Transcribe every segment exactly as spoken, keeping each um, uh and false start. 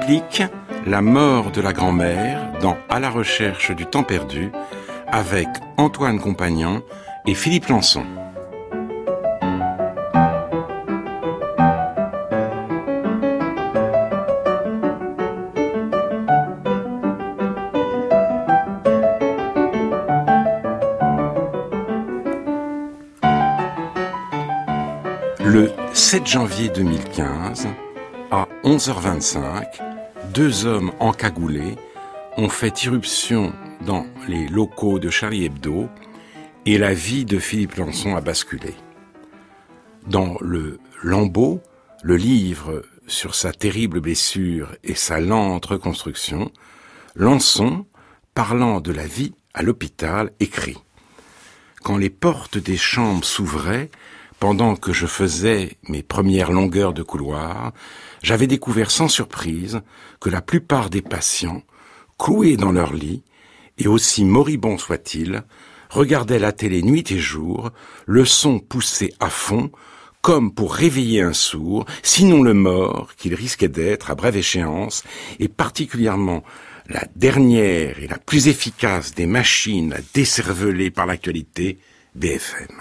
explique la mort de la grand-mère dans À la recherche du temps perdu avec Antoine Compagnon et Philippe Lançon. Le sept janvier deux mille quinze, à onze heures vingt-cinq, deux hommes encagoulés ont fait irruption dans les locaux de Charlie Hebdo et la vie de Philippe Lançon a basculé. Dans le Lambeau, le livre sur sa terrible blessure et sa lente reconstruction, Lançon, parlant de la vie à l'hôpital, écrit « Quand les portes des chambres s'ouvraient, pendant que je faisais mes premières longueurs de couloir, j'avais découvert sans surprise que la plupart des patients, cloués dans leur lit, et aussi moribonds soient-ils, regardaient la télé nuit et jour, le son poussé à fond, comme pour réveiller un sourd, sinon le mort qu'il risquait d'être à brève échéance, et particulièrement la dernière et la plus efficace des machines à décerveler par l'actualité, B F M.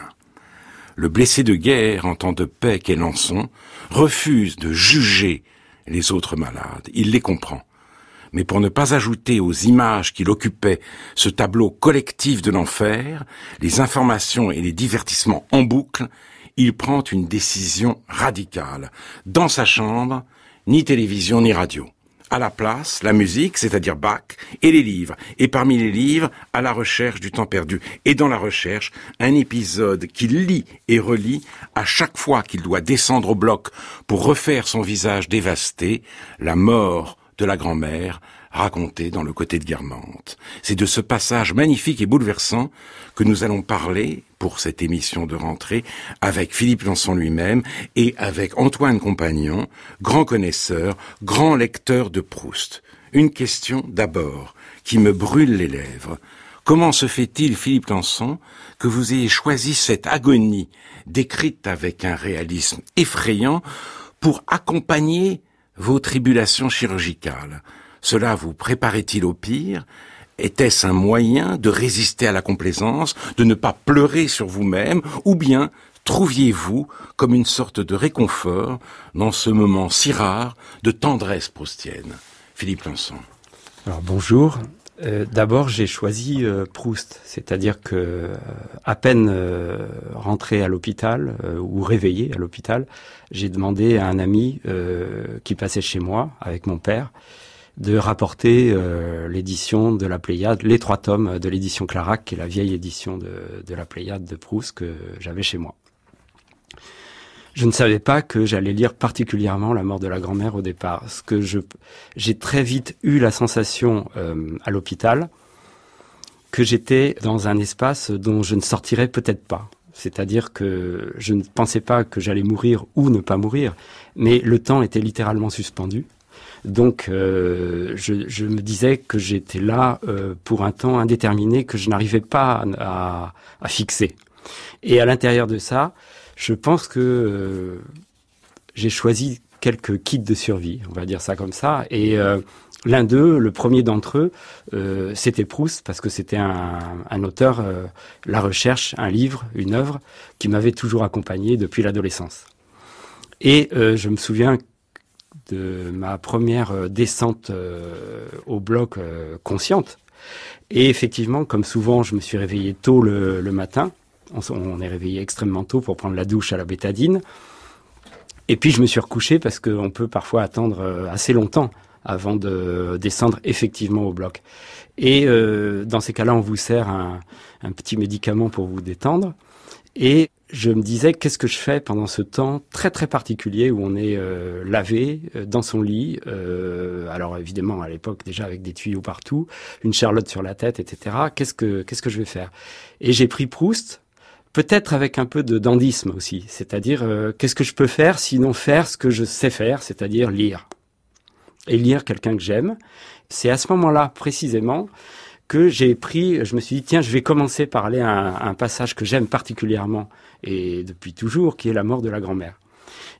Le blessé de guerre en temps de paix qu'est Lançon refuse de juger les autres malades. Il les comprend. Mais pour ne pas ajouter aux images qu'il occupait ce tableau collectif de l'enfer, les informations et les divertissements en boucle, il prend une décision radicale. Dans sa chambre, ni télévision ni radio. À la place, la musique, c'est-à-dire Bach, et les livres. Et parmi les livres, À la recherche du temps perdu. Et dans la recherche, un épisode qu'il lit et relit à chaque fois qu'il doit descendre au bloc pour refaire son visage dévasté, la mort de la grand-mère, racontée dans Le Côté de Guermantes. C'est de ce passage magnifique et bouleversant que nous allons parler pour cette émission de rentrée avec Philippe Lançon lui-même et avec Antoine Compagnon, grand connaisseur, grand lecteur de Proust. Une question d'abord qui me brûle les lèvres. Comment se fait-il, Philippe Lançon, que vous ayez choisi cette agonie décrite avec un réalisme effrayant pour accompagner vos tribulations chirurgicales? Cela vous préparait-il au pire? Était-ce un moyen de résister à la complaisance, de ne pas pleurer sur vous-même, ou bien trouviez-vous comme une sorte de réconfort dans ce moment si rare de tendresse proustienne? Philippe Lançon. Alors bonjour. Euh, d'abord, j'ai choisi euh, Proust, c'est-à-dire que euh, à peine euh, rentré à l'hôpital euh, ou réveillé à l'hôpital, j'ai demandé à un ami euh, qui passait chez moi avec mon père de rapporter euh, l'édition de la Pléiade, les trois tomes de l'édition Clarac, qui est la vieille édition de, de la Pléiade de Proust que j'avais chez moi. Je ne savais pas que j'allais lire particulièrement La mort de la grand-mère au départ. Parce que je, j'ai très vite eu la sensation euh, à l'hôpital que j'étais dans un espace dont je ne sortirais peut-être pas. C'est-à-dire que je ne pensais pas que j'allais mourir ou ne pas mourir, mais le temps était littéralement suspendu. Donc, euh, je, je me disais que j'étais là euh, pour un temps indéterminé que je n'arrivais pas à, à fixer. Et à l'intérieur de ça, je pense que euh, j'ai choisi quelques kits de survie, on va dire ça comme ça. Et euh, l'un d'eux, le premier d'entre eux, euh, c'était Proust, parce que c'était un, un auteur, euh, la recherche, un livre, une œuvre, qui m'avait toujours accompagné depuis l'adolescence. Et euh, je me souviens de ma première descente euh, au bloc euh, consciente. Et effectivement, comme souvent, je me suis réveillé tôt le, le matin. On, on est réveillé extrêmement tôt pour prendre la douche à la bétadine. Et puis, je me suis recouché parce qu'on peut parfois attendre assez longtemps avant de descendre effectivement au bloc. Et euh, dans ces cas-là, on vous sert un, un petit médicament pour vous détendre. Et je me disais, qu'est-ce que je fais pendant ce temps très très particulier où on est euh, lavé euh, dans son lit, euh, alors évidemment à l'époque déjà avec des tuyaux partout, une charlotte sur la tête, et cetera. Qu'est-ce que qu'est-ce que je vais faire? Et j'ai pris Proust, peut-être avec un peu de dandysme aussi, c'est-à-dire euh, qu'est-ce que je peux faire sinon faire ce que je sais faire, c'est-à-dire lire. Et lire quelqu'un que j'aime. C'est à ce moment-là précisément que j'ai pris, je me suis dit, tiens, je vais commencer par aller à un, à un passage que j'aime particulièrement, et depuis toujours, qui est La mort de la grand-mère.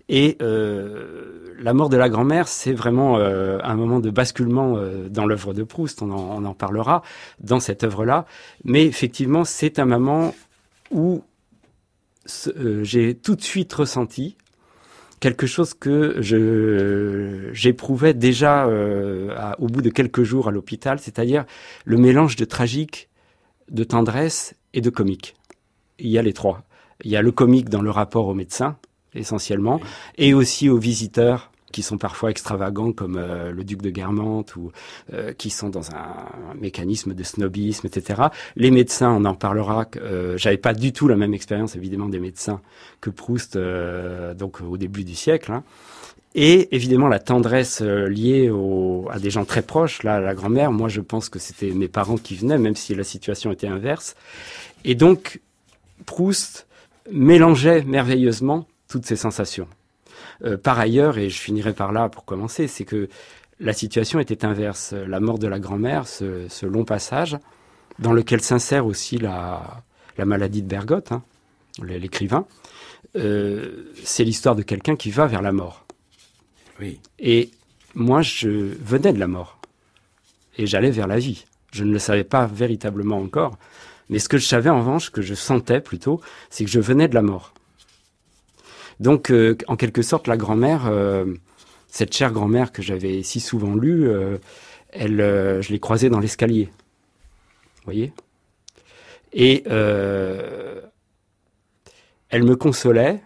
Et euh, la mort de la grand-mère, c'est vraiment euh, un moment de basculement euh, dans l'œuvre de Proust. On en, on en parlera dans cette œuvre-là. Mais effectivement, c'est un moment où euh, j'ai tout de suite ressenti quelque chose que je j'éprouvais déjà euh, à, au bout de quelques jours à l'hôpital, c'est-à-dire le mélange de tragique, de tendresse et de comique. Il y a les trois. Il y a le comique dans le rapport au médecin, essentiellement, et aussi aux visiteurs qui sont parfois extravagants comme euh, le duc de Guermantes ou euh, qui sont dans un, un mécanisme de snobisme, et cetera. Les médecins, on en parlera. Euh, j'avais pas du tout la même expérience, évidemment, des médecins que Proust, euh, donc au début du siècle. Hein. Et évidemment la tendresse euh, liée au, à des gens très proches. Là, la grand-mère, moi, je pense que c'était mes parents qui venaient, même si la situation était inverse. Et donc, Proust mélangeait merveilleusement toutes ces sensations. Euh, par ailleurs, et je finirai par là pour commencer, c'est que la situation était inverse. La mort de la grand-mère, ce, ce long passage, dans lequel s'insère aussi la, la maladie de Bergotte, hein, l'écrivain, euh, c'est l'histoire de quelqu'un qui va vers la mort. Oui. Et moi, je venais de la mort. Et j'allais vers la vie. Je ne le savais pas véritablement encore. Mais ce que je savais, en revanche, que je sentais plutôt, c'est que je venais de la mort. Donc, euh, en quelque sorte, la grand-mère, euh, cette chère grand-mère que j'avais si souvent lue, euh, elle, euh, je l'ai croisée dans l'escalier. Vous voyez ? Et euh, elle me consolait.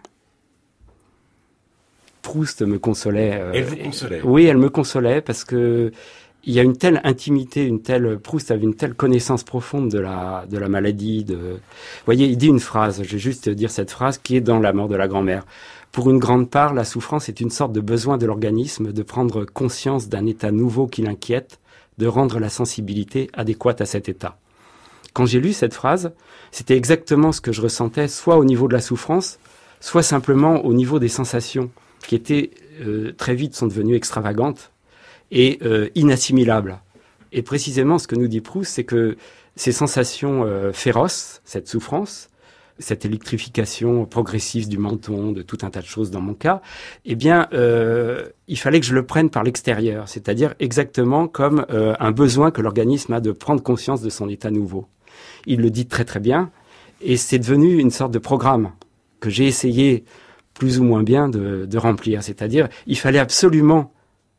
Proust me consolait. Euh, elle vous consolait ? Oui, elle me consolait parce que il y a une telle intimité, une telle Proust avait une telle connaissance profonde de la de la maladie. De, vous voyez, il dit une phrase. Je vais juste dire cette phrase qui est dans La mort de la grand-mère. Pour une grande part, la souffrance est une sorte de besoin de l'organisme de prendre conscience d'un état nouveau qui l'inquiète, de rendre la sensibilité adéquate à cet état. Quand j'ai lu cette phrase, c'était exactement ce que je ressentais, soit au niveau de la souffrance, soit simplement au niveau des sensations, qui étaient euh, très vite sont devenues extravagantes et euh, inassimilables. Et précisément, ce que nous dit Proust, c'est que ces sensations euh, féroces, cette souffrance, cette électrification progressive du menton, de tout un tas de choses dans mon cas, eh bien, euh, il fallait que je le prenne par l'extérieur, c'est-à-dire exactement comme euh, un besoin que l'organisme a de prendre conscience de son état nouveau. Il le dit très très bien, et c'est devenu une sorte de programme que j'ai essayé plus ou moins bien de, de remplir. C'est-à-dire, il fallait absolument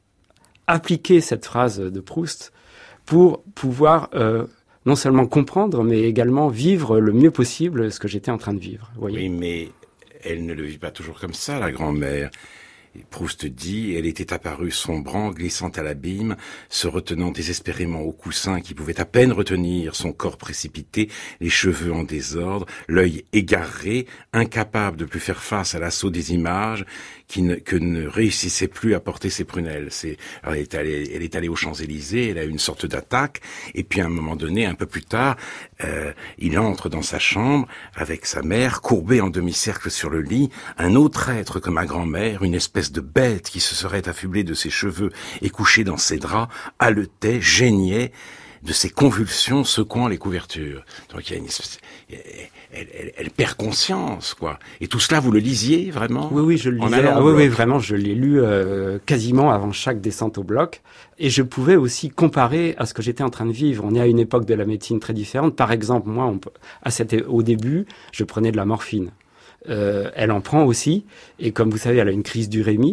appliquer cette phrase de Proust pour pouvoir euh, non seulement comprendre, mais également vivre le mieux possible ce que j'étais en train de vivre. Vous voyez ? Oui, mais elle ne le vit pas toujours comme ça, la grand-mère. Proust dit, elle était apparue sombrant, glissant à l'abîme, se retenant désespérément au coussin qui pouvait à peine retenir son corps précipité, les cheveux en désordre, l'œil égaré, incapable de plus faire face à l'assaut des images, qui ne, que ne réussissait plus à porter ses prunelles. C'est, alors elle est allée, elle est allée aux Champs-Élysées, elle a eu une sorte d'attaque, et puis à un moment donné, un peu plus tard, euh, il entre dans sa chambre avec sa mère, courbée en demi-cercle sur le lit, un autre être que ma grand-mère, une espèce de bête qui se serait affublée de ses cheveux et couchée dans ses draps, haletait, geignait de ses convulsions secouant les couvertures. Donc il y a une espèce, elle, elle, elle perd conscience, quoi. Et tout cela, vous le lisiez vraiment ? Oui, oui, je le lisais. Ah, oui, oui, vraiment, je l'ai lu euh, quasiment avant chaque descente au bloc. Et je pouvais aussi comparer à ce que j'étais en train de vivre. On est à une époque de la médecine très différente. Par exemple, moi, on peut, à cette, au début, je prenais de la morphine. Euh, elle en prend aussi, et comme vous savez, elle a une crise d'urémie,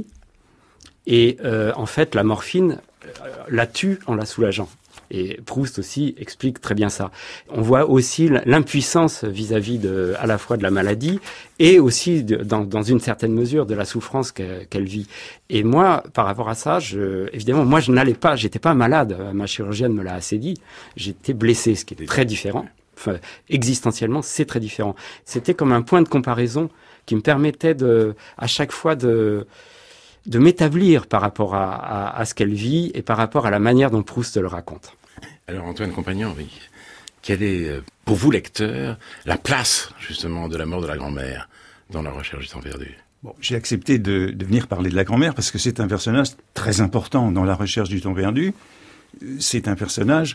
et euh, en fait, la morphine euh, la tue en la soulageant. Et Proust aussi explique très bien ça. On voit aussi l'impuissance vis-à-vis de, à la fois de la maladie et aussi de, dans, dans une certaine mesure de la souffrance qu'elle, qu'elle vit. Et moi, par rapport à ça, je, évidemment, moi, je n'allais pas, j'étais pas malade. Ma chirurgienne me l'a assez dit. J'étais blessé, ce qui est très différent. Enfin, existentiellement, c'est très différent. C'était comme un point de comparaison qui me permettait de, à chaque fois de, de m'établir par rapport à, à, à ce qu'elle vit et par rapport à la manière dont Proust le raconte. Alors, Antoine Compagnon, oui. Quelle est, pour vous, lecteur, la place, justement, de la mort de la grand-mère dans la recherche du temps perdu ? Bon, j'ai accepté de, de venir parler de la grand-mère parce que c'est un personnage très important dans la recherche du temps perdu. C'est un personnage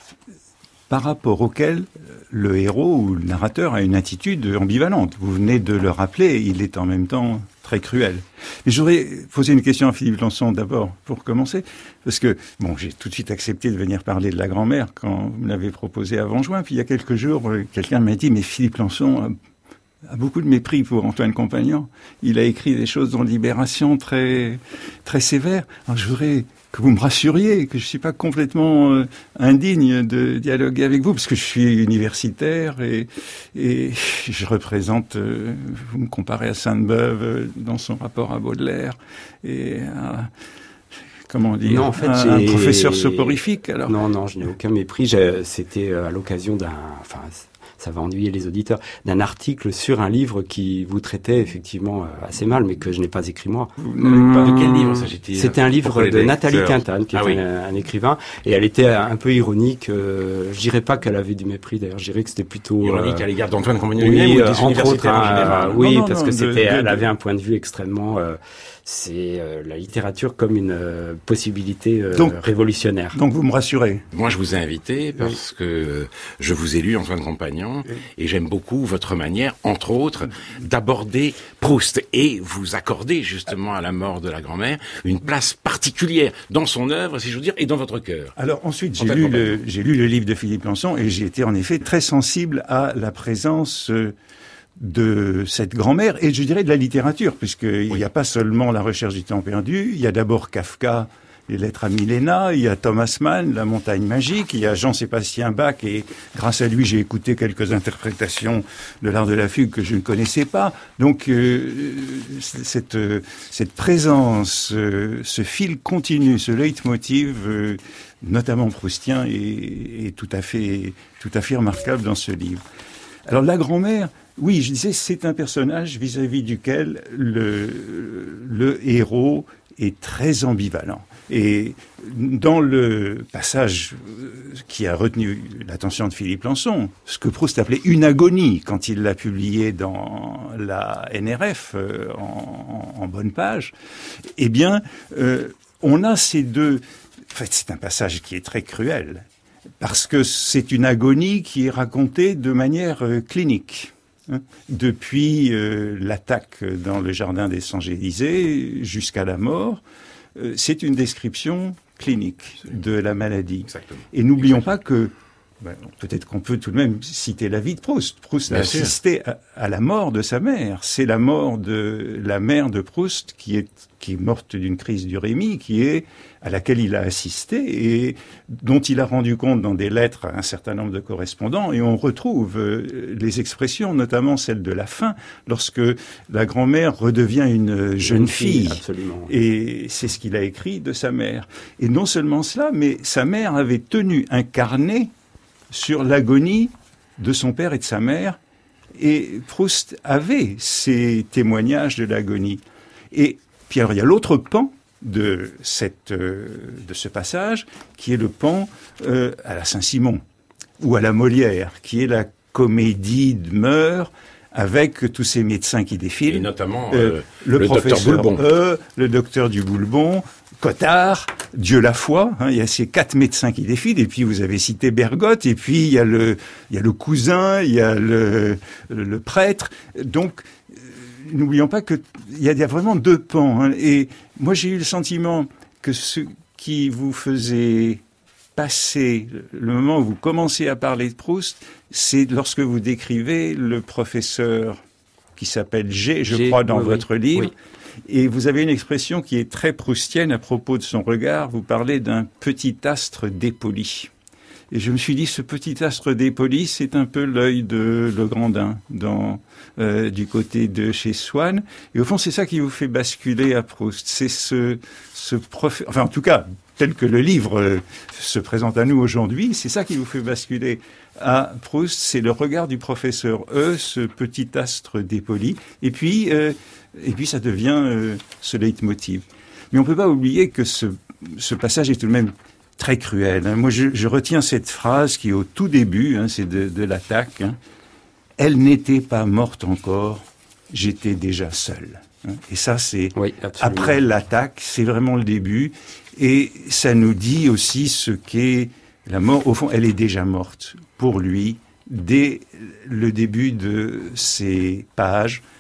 par rapport auquel le héros ou le narrateur a une attitude ambivalente. Vous venez de le rappeler, il est en même temps très cruel. Mais j'aurais posé une question à Philippe Lançon d'abord, pour commencer, parce que, bon, j'ai tout de suite accepté de venir parler de la grand-mère quand vous me l'avez proposé avant juin, puis il y a quelques jours, quelqu'un m'a dit, mais Philippe Lançon a, a beaucoup de mépris pour Antoine Compagnon. Il a écrit des choses dans Libération très, très sévères. Alors je voudrais que vous me rassuriez, que je suis pas complètement euh, indigne de dialoguer avec vous, parce que je suis universitaire et, et je représente, euh, vous me comparez à Sainte-Beuve euh, dans son rapport à Baudelaire, et à, comment dire, non, en fait, un, un professeur soporifique. Alors. Non, non, je n'ai aucun mépris. J'ai, c'était à l'occasion d'un... Enfin, ça va ennuyer les auditeurs, d'un article sur un livre qui vous traitait effectivement assez mal, mais que je n'ai pas écrit moi. Mmh. Pas de quel livre ça j'étais C'était un livre de Nathalie Quintane, qui ah, est oui. un, un écrivain, et elle était un peu ironique. Euh, je dirais pas qu'elle avait du mépris, d'ailleurs, je dirais que c'était plutôt... Ironique euh, à l'égard d'Antoine Compagnon oui, lui-même, ou des euh, entre autres, universitaires en général. euh, oui, non, non, parce non, que de, c'était, de, elle de... avait un point de vue extrêmement... Euh, c'est euh, la littérature comme une euh, possibilité euh, donc, révolutionnaire. Donc vous me rassurez. Moi, je vous ai invité parce oui. que je vous ai lu Antoine Compagnon oui. et j'aime beaucoup votre manière, entre autres, d'aborder Proust et vous accorder justement à la mort de la grand-mère une place particulière dans son œuvre, si je veux dire, et dans votre cœur. Alors ensuite, j'ai lu, le, j'ai lu le livre de Philippe Lançon et j'ai été en effet très sensible à la présence... Euh, de cette grand-mère, et je dirais de la littérature, puisqu'il n'y a pas seulement La recherche du temps perdu, il y a d'abord Kafka, Les lettres à Milena, il y a Thomas Mann, La montagne magique, il y a Jean-Sébastien Bach, et grâce à lui, j'ai écouté quelques interprétations de l'art de la fugue que je ne connaissais pas. Donc, euh, cette, cette présence, euh, ce fil continu, ce leitmotiv, euh, notamment proustien, est, est tout à fait, tout à fait remarquable dans ce livre. Alors, la grand-mère, oui, je disais, c'est un personnage vis-à-vis duquel le, le héros est très ambivalent. Et dans le passage qui a retenu l'attention de Philippe Lançon, ce que Proust appelait une agonie, quand il l'a publié dans la N R F en, en bonne page, eh bien, euh, on a ces deux... En fait, c'est un passage qui est très cruel, parce que c'est une agonie qui est racontée de manière euh, clinique. Depuis euh, l'attaque dans le jardin des Champs-Élysées jusqu'à la mort, euh, c'est une description clinique de la maladie. Exactement. Et n'oublions Exactement. pas que, ben, peut-être qu'on peut tout de même citer la vie de Proust. Proust Bien a sûr. assisté à, à la mort de sa mère. C'est la mort de la mère de Proust qui est, qui est morte d'une crise d'urémie, qui est, à laquelle il a assisté et dont il a rendu compte dans des lettres à un certain nombre de correspondants. Et on retrouve euh, les expressions, notamment celle de la fin, lorsque la grand-mère redevient une jeune, jeune fille. fille. Absolument. Et c'est ce qu'il a écrit de sa mère. Et non seulement cela, mais sa mère avait tenu un carnet sur l'agonie de son père et de sa mère. Et Proust avait ces témoignages de l'agonie. Et puis alors, il y a l'autre pan de cette euh, de ce passage, qui est le pan euh, à la Saint-Simon ou à la Molière, qui est la comédie de Meurs avec tous ces médecins qui défilent, et notamment euh, euh, le, le professeur docteur Boulbon, e, le docteur du Boulbon, Cottard, Dieu la foi. Hein, il y a ces quatre médecins qui défilent, et puis vous avez cité Bergotte, et puis il y a le il y a le cousin, il y a le le, le prêtre. Donc n'oublions pas qu'il y, y a vraiment deux pans. Hein, et moi, j'ai eu le sentiment que ce qui vous faisait passer le moment où vous commencez à parler de Proust, c'est lorsque vous décrivez le professeur qui s'appelle G, je G, crois, dans oui, votre oui, livre. Oui. Et vous avez une expression qui est très proustienne à propos de son regard. Vous parlez d'un petit astre dépoli. Et je me suis dit, ce petit astre dépoli, c'est un peu l'œil de Legrandin dans, euh, du côté de chez Swann. Et au fond, c'est ça qui vous fait basculer à Proust. C'est ce, ce prof... enfin, en tout cas, tel que le livre euh, se présente à nous aujourd'hui, c'est ça qui vous fait basculer à Proust. C'est le regard du professeur E, ce petit astre dépoli. Et puis, euh, et puis ça devient euh, ce leitmotiv. Mais on peut pas oublier que ce, ce passage est tout de même très cruel. Hein. Moi, je, je retiens cette phrase qui est au tout début, hein, c'est de, de l'attaque. Hein. Elle n'était pas morte encore, j'étais déjà seul. Hein. Et ça, c'est oui, après l'attaque, c'est vraiment le début. Et ça nous dit aussi ce qu'est la mort. Au fond, elle est déjà morte pour lui dès le début de ces pages.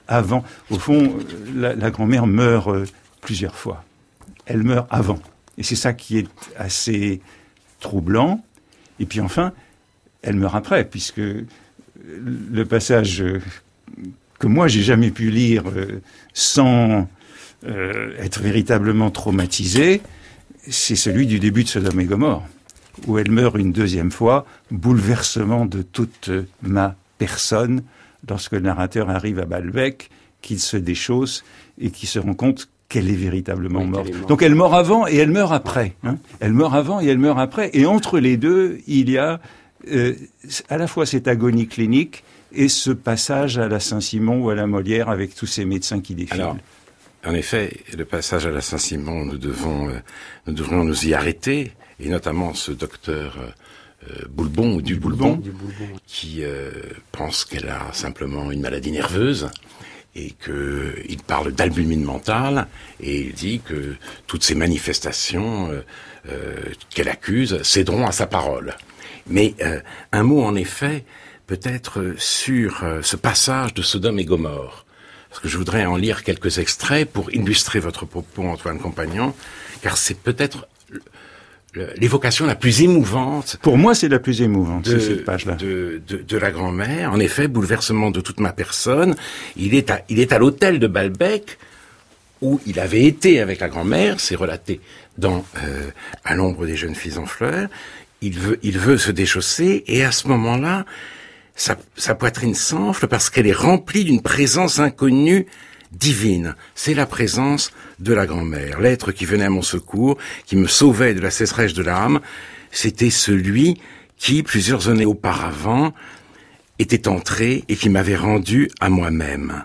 avant. Au fond, la, la grand-mère meurt euh, plusieurs fois. Elle meurt avant. Et c'est ça qui est assez troublant. Et puis enfin, elle meurt après, puisque le passage que moi j'ai jamais pu lire euh, sans euh, être véritablement traumatisé, c'est celui du début de Sodome et Gomorrhe, où elle meurt une deuxième fois, bouleversement de toute ma personne, lorsque le narrateur arrive à Baalbek, qu'il se déchausse et qu'il se rend compte qu'elle est véritablement oui, morte. Est morte. Donc elle meurt avant et elle meurt après. Hein. Elle meurt avant et elle meurt après. Et entre les deux, il y a euh, à la fois cette agonie clinique et ce passage à la Saint-Simon ou à la Molière avec tous ces médecins qui défilent. Alors, en effet, le passage à la Saint-Simon, nous devons, euh, nous devrions nous y arrêter, et notamment ce docteur euh, Boulbon ou du, du Boulbon, Boulbon, du Boulbon, qui euh, pense qu'elle a simplement une maladie nerveuse. Et qu'il parle d'albumine mentale, et il dit que toutes ces manifestations euh, euh, qu'elle accuse céderont à sa parole. Mais euh, un mot en effet, peut-être sur euh, ce passage de Sodome et Gomorrhe, parce que je voudrais en lire quelques extraits pour illustrer votre propos, Antoine Compagnon, car c'est peut-être l'évocation la plus émouvante. Pour moi, c'est la plus émouvante, de, cette page-là. De, de, de la grand-mère. En effet, bouleversement de toute ma personne. Il est à, il est à l'hôtel de Baalbek, où il avait été avec la grand-mère, c'est relaté dans, euh, À l'ombre des jeunes filles en fleurs. Il veut, il veut se déchausser, et à ce moment-là, sa, sa poitrine s'enfle parce qu'elle est remplie d'une présence inconnue divine. C'est la présence de la grand-mère, l'être qui venait à mon secours, qui me sauvait de la sécheresse de l'âme. C'était celui qui, plusieurs années auparavant, était entré et qui m'avait rendu à moi-même.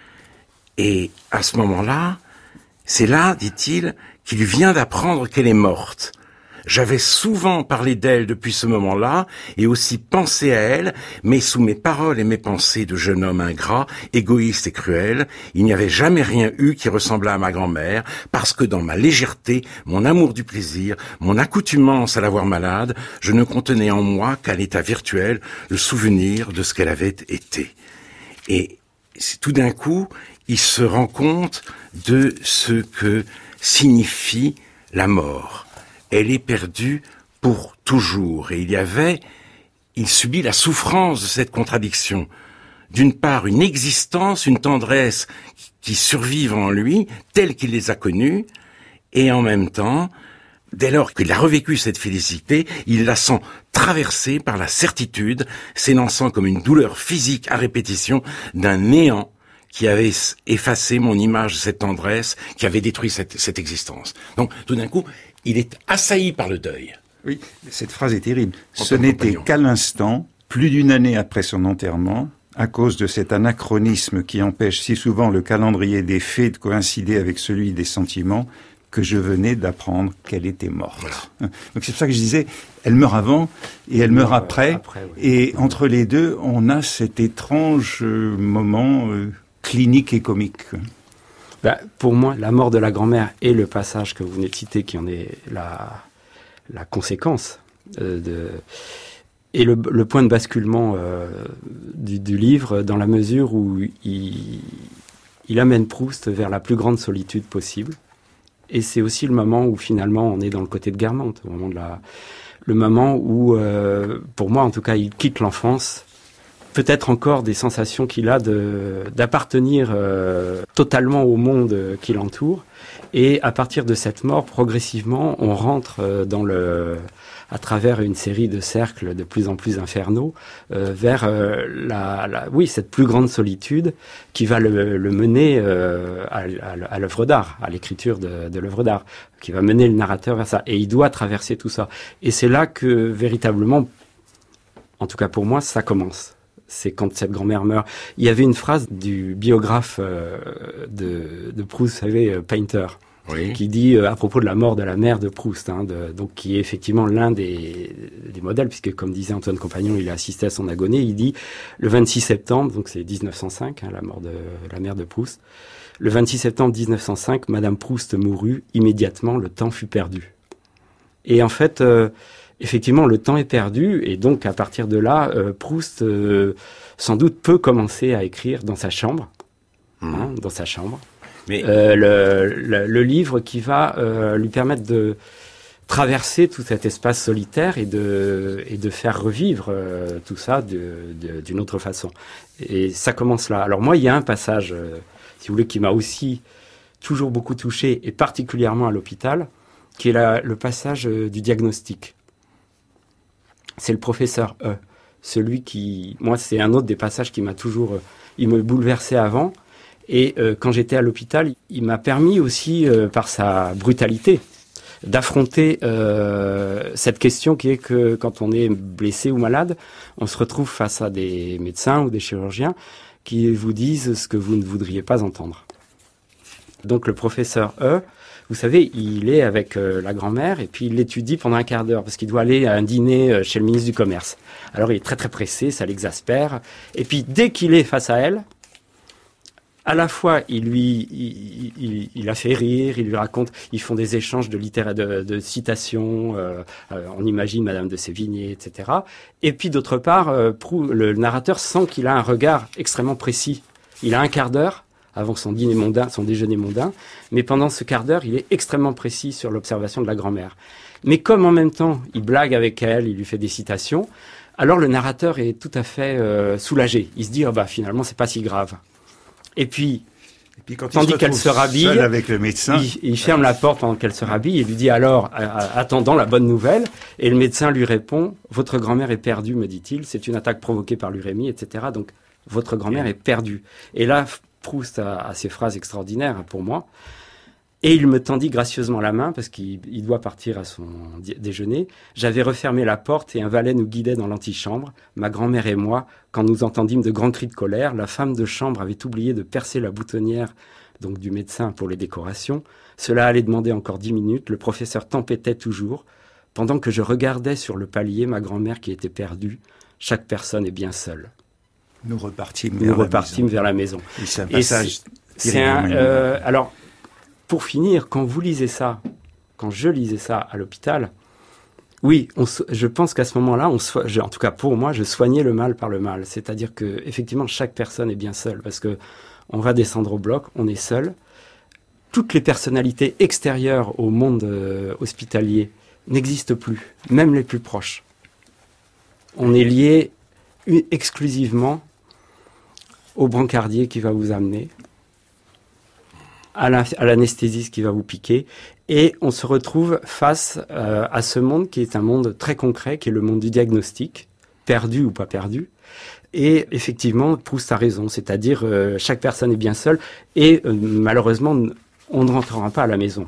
Et à ce moment-là, c'est là, dit-il, qu'il vient d'apprendre qu'elle est morte. J'avais souvent parlé d'elle depuis ce moment-là, et aussi pensé à elle, mais sous mes paroles et mes pensées de jeune homme ingrat, égoïste et cruel, il n'y avait jamais rien eu qui ressemblât à ma grand-mère, parce que dans ma légèreté, mon amour du plaisir, mon accoutumance à la voir malade, je ne contenais en moi qu'à l'état virtuel le souvenir de ce qu'elle avait été. Et tout d'un coup, il se rend compte de ce que signifie la mort. Elle est perdue pour toujours. Et il y avait, il subit la souffrance de cette contradiction. D'une part, une existence, une tendresse qui survivent en lui, telle qu'il les a connues, et en même temps, dès lors qu'il a revécu cette félicité, il la sent traversée par la certitude, s'élançant comme une douleur physique à répétition d'un néant qui avait effacé mon image de cette tendresse, qui avait détruit cette, cette existence. Donc, tout d'un coup, il est assailli par le deuil. Oui, cette phrase est terrible. Ce n'était qu'à l'instant, plus d'une année après son enterrement, à cause de cet anachronisme qui empêche si souvent le calendrier des faits de coïncider avec celui des sentiments, que je venais d'apprendre qu'elle était morte. Voilà. Donc c'est pour ça que je disais, elle meurt avant et elle meurt après. après oui. Et entre les deux, on a cet étrange moment euh, clinique et comique. Ben, pour moi, la mort de la grand-mère et le passage que vous venez de citer, qui en est la, la conséquence, euh, de, et le, le point de basculement euh, du, du livre, dans la mesure où il, il amène Proust vers la plus grande solitude possible. Et c'est aussi le moment où finalement on est dans le côté de Guermantes, au moment de la, le moment où, euh, pour moi en tout cas, il quitte l'enfance. Peut-être encore des sensations qu'il a de, d'appartenir euh, totalement au monde qui l'entoure. Et à partir de cette mort, progressivement, on rentre euh, dans le, à travers une série de cercles de plus en plus infernaux, euh, vers euh, la, la, oui, cette plus grande solitude qui va le, le mener euh, à, à, à l'œuvre d'art, à l'écriture de, de l'œuvre d'art, qui va mener le narrateur vers ça. Et il doit traverser tout ça. Et c'est là que véritablement, en tout cas pour moi, ça commence. C'est quand cette grand-mère meurt. Il y avait une phrase du biographe euh, de, de Proust, vous savez, Painter, oui, qui dit euh, à propos de la mort de la mère de Proust, hein, de, donc qui est effectivement l'un des, des modèles, puisque comme disait Antoine Compagnon, il a assisté à son agonie. Il dit le vingt-six septembre, donc c'est dix-neuf cent cinq, hein, la mort de la mère de Proust. Le vingt-six septembre dix-neuf cent cinq, Madame Proust mourut. Immédiatement, le temps fut perdu. Et en fait. Euh, Effectivement, le temps est perdu, et donc à partir de là, euh, Proust, euh, sans doute, peut commencer à écrire dans sa chambre, mmh. hein, dans sa chambre. Mais... Euh, le, le, le livre qui va euh, lui permettre de traverser tout cet espace solitaire et de, et de faire revivre euh, tout ça de, de, d'une autre façon. Et ça commence là. Alors moi, il y a un passage, euh, si vous voulez, qui m'a aussi toujours beaucoup touché, et particulièrement à l'hôpital, qui est la, le passage euh, du diagnostic. C'est le professeur E. Celui qui... Moi, c'est un autre des passages qui m'a toujours... Euh, il me bouleversait avant. Et euh, quand j'étais à l'hôpital, il m'a permis aussi, euh, par sa brutalité, d'affronter euh, cette question qui est que quand on est blessé ou malade, on se retrouve face à des médecins ou des chirurgiens qui vous disent ce que vous ne voudriez pas entendre. Donc le professeur E, vous savez, il est avec euh, la grand-mère et puis il l'étudie pendant un quart d'heure parce qu'il doit aller à un dîner euh, chez le ministre du Commerce. Alors il est très très pressé, ça l'exaspère. Et puis dès qu'il est face à elle, à la fois, il lui, il, il, il a fait rire, il lui raconte, ils font des échanges de littéraires, de, de citations, euh, euh, on imagine Madame de Sévigné, et cetera. Et puis d'autre part, euh, le narrateur sent qu'il a un regard extrêmement précis. Il a un quart d'heure avant son dîner mondain, son déjeuner mondain, mais pendant ce quart d'heure, il est extrêmement précis sur l'observation de la grand-mère. Mais comme en même temps, il blague avec elle, il lui fait des citations, alors le narrateur est tout à fait euh, soulagé. Il se dit, oh bah finalement, c'est pas si grave. Et puis, et puis quand tandis qu'elle se rhabille, avec le médecin, il, il ferme la porte pendant qu'elle se rhabille et lui dit alors, à, à, attendant la bonne nouvelle. Et le médecin lui répond, votre grand-mère est perdue, me dit-il. C'est une attaque provoquée par l'urémie, et cetera. Donc, votre grand-mère est perdue. Et là, Proust a, a ces phrases extraordinaires pour moi. Et il me tendit gracieusement la main parce qu'il il doit partir à son dé- déjeuner. J'avais refermé la porte et un valet nous guidait dans l'antichambre. Ma grand-mère et moi, quand nous entendîmes de grands cris de colère, la femme de chambre avait oublié de percer la boutonnière donc du médecin pour les décorations. Cela allait demander encore dix minutes. Le professeur tempêtait toujours. Pendant que je regardais sur le palier ma grand-mère qui était perdue, chaque personne est bien seule. Nous repartîmes Nous vers repartîmes la vers la maison. Et c'est un Et passage. c'est, c'est un, euh, alors, pour finir, quand vous lisez ça, quand je lisais ça à l'hôpital, oui, on, je pense qu'à ce moment-là, on so, je, en tout cas pour moi, je soignais le mal par le mal. C'est-à-dire que effectivement, chaque personne est bien seule parce que on va descendre au bloc, on est seul. Toutes les personnalités extérieures au monde euh, hospitalier n'existent plus, même les plus proches. On est lié une, exclusivement au brancardier qui va vous amener, à, la, à l'anesthésiste qui va vous piquer, et on se retrouve face euh, à ce monde qui est un monde très concret, qui est le monde du diagnostic, perdu ou pas perdu. Et effectivement, Proust a raison, c'est-à-dire euh, chaque personne est bien seule, et euh, malheureusement, on ne rentrera pas à la maison.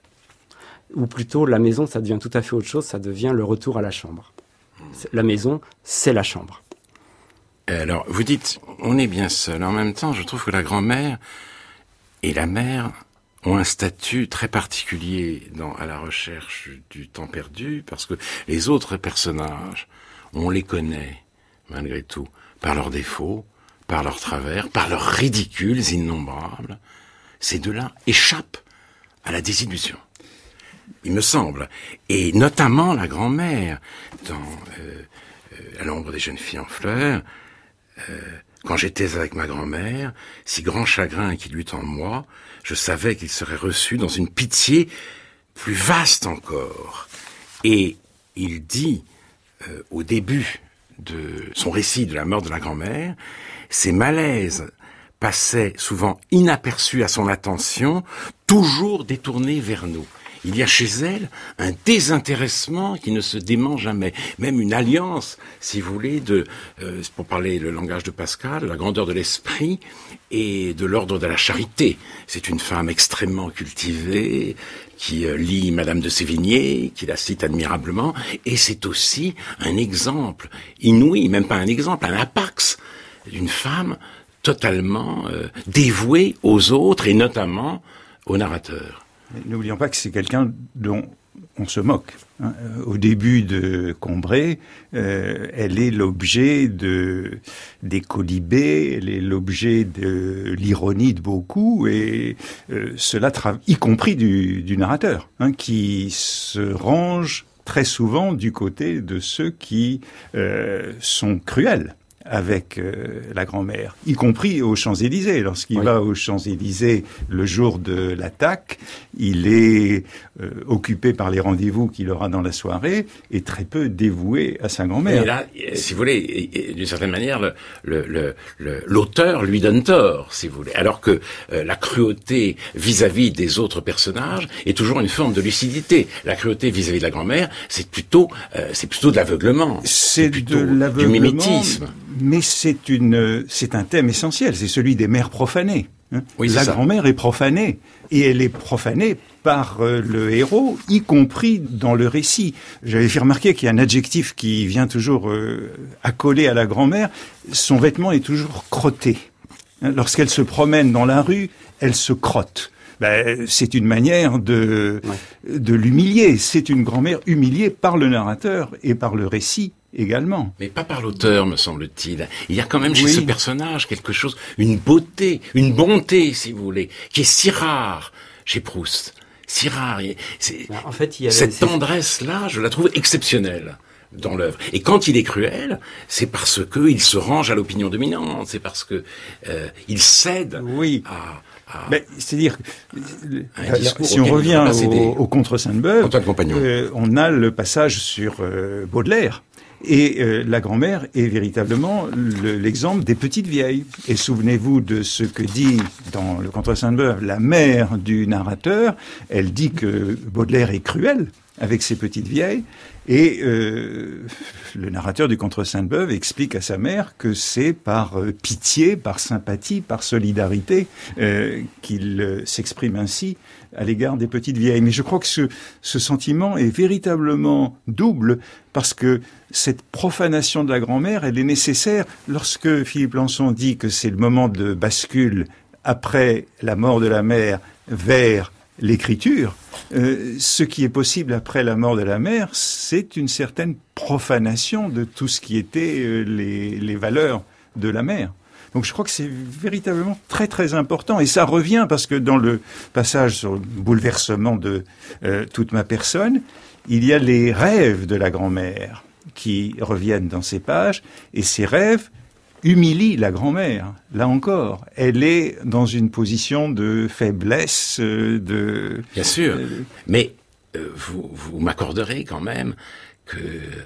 Ou plutôt, la maison, ça devient tout à fait autre chose, ça devient le retour à la chambre. La maison, c'est la chambre. Alors, vous dites, on est bien seul. En même temps, je trouve que la grand-mère et la mère ont un statut très particulier dans, à la recherche du temps perdu, parce que les autres personnages, on les connaît, malgré tout, par leurs défauts, par leurs travers, par leurs ridicules innombrables. Ces deux-là échappent à la désillusion, il me semble. Et notamment la grand-mère, dans euh, euh, À l'ombre des jeunes filles en fleurs, euh, quand j'étais avec ma grand-mère, si grand chagrin qu'il eût en moi, je savais qu'il serait reçu dans une pitié plus vaste encore. Et il dit, euh, au début de son récit de la mort de la grand-mère, ces malaises passaient souvent inaperçus à son attention, toujours détournés vers nous. Il y a chez elle un désintéressement qui ne se dément jamais, même une alliance, si vous voulez, de, euh, pour parler le langage de Pascal, de la grandeur de l'esprit et de l'ordre de la charité. C'est une femme extrêmement cultivée, qui euh, lit Madame de Sévigné, qui la cite admirablement, et c'est aussi un exemple inouï, même pas un exemple, un apax d'une femme totalement euh, dévouée aux autres et notamment au narrateur. N'oublions pas que c'est quelqu'un dont on se moque. Hein. Au début de Combray, euh, elle est l'objet de des colibés, elle est l'objet de l'ironie de beaucoup, et euh, cela, tra- y compris du, du narrateur, hein, qui se range très souvent du côté de ceux qui euh, sont cruels avec euh, la grand-mère, y compris aux Champs-Élysées. Lorsqu'il oui. va aux Champs-Élysées le jour de l'attaque, il est euh, occupé par les rendez-vous qu'il aura dans la soirée et très peu dévoué à sa grand-mère. Et là, si vous voulez, d'une certaine manière, le, le, le, le, l'auteur lui donne tort, si vous voulez, alors que euh, la cruauté vis-à-vis des autres personnages est toujours une forme de lucidité. La cruauté vis-à-vis de la grand-mère, c'est plutôt, euh, c'est plutôt de l'aveuglement. C'est, c'est plutôt de l'aveuglement, du mimétisme. Mais c'est une, c'est un thème essentiel. C'est celui des mères profanées. Hein. Oui, la ça. grand-mère est profanée. Et elle est profanée par euh, le héros, y compris dans le récit. J'avais fait remarquer qu'il y a un adjectif qui vient toujours euh, accoler à la grand-mère. Son vêtement est toujours crotté. Hein. Lorsqu'elle se promène dans la rue, elle se crotte. Ben, c'est une manière de, ouais. de l'humilier. C'est une grand-mère humiliée par le narrateur et par le récit également. Mais pas par l'auteur, me semble-t-il. Il y a quand même chez oui. ce personnage quelque chose, une beauté, une bonté, si vous voulez, qui est si rare chez Proust. Si rare. C'est, en fait, il y avait, cette c'est... tendresse-là, je la trouve exceptionnelle dans l'œuvre. Et quand il est cruel, c'est parce que il se range à l'opinion dominante, c'est parce que euh, il cède oui. à... Ah. Ben, c'est-à-dire, si on revient au, au Contre Sainte-Beuve, euh, on a le passage sur euh, Baudelaire. Et euh, la grand-mère est véritablement le, l'exemple des petites vieilles. Et souvenez-vous de ce que dit dans le Contre Sainte-Beuve la mère du narrateur. Elle dit que Baudelaire est cruel avec ses petites vieilles. Et euh, le narrateur du Contre Sainte-Beuve explique à sa mère que c'est par euh, pitié, par sympathie, par solidarité euh, qu'il euh, s'exprime ainsi à l'égard des petites vieilles. Mais je crois que ce, ce sentiment est véritablement double parce que cette profanation de la grand-mère, elle est nécessaire lorsque Philippe Lançon dit que c'est le moment de bascule après la mort de la mère vers l'écriture. Euh, ce qui est possible après la mort de la mère, c'est une certaine profanation de tout ce qui était euh, les, les valeurs de la mère. Donc je crois que c'est véritablement très très important. Et ça revient parce que dans le passage sur le bouleversement de euh, toute ma personne, il y a les rêves de la grand-mère qui reviennent dans ces pages. Et ces rêves humilie la grand-mère. Là encore, elle est dans une position de faiblesse, de... Bien sûr, euh... mais euh, vous, vous m'accorderez quand même que,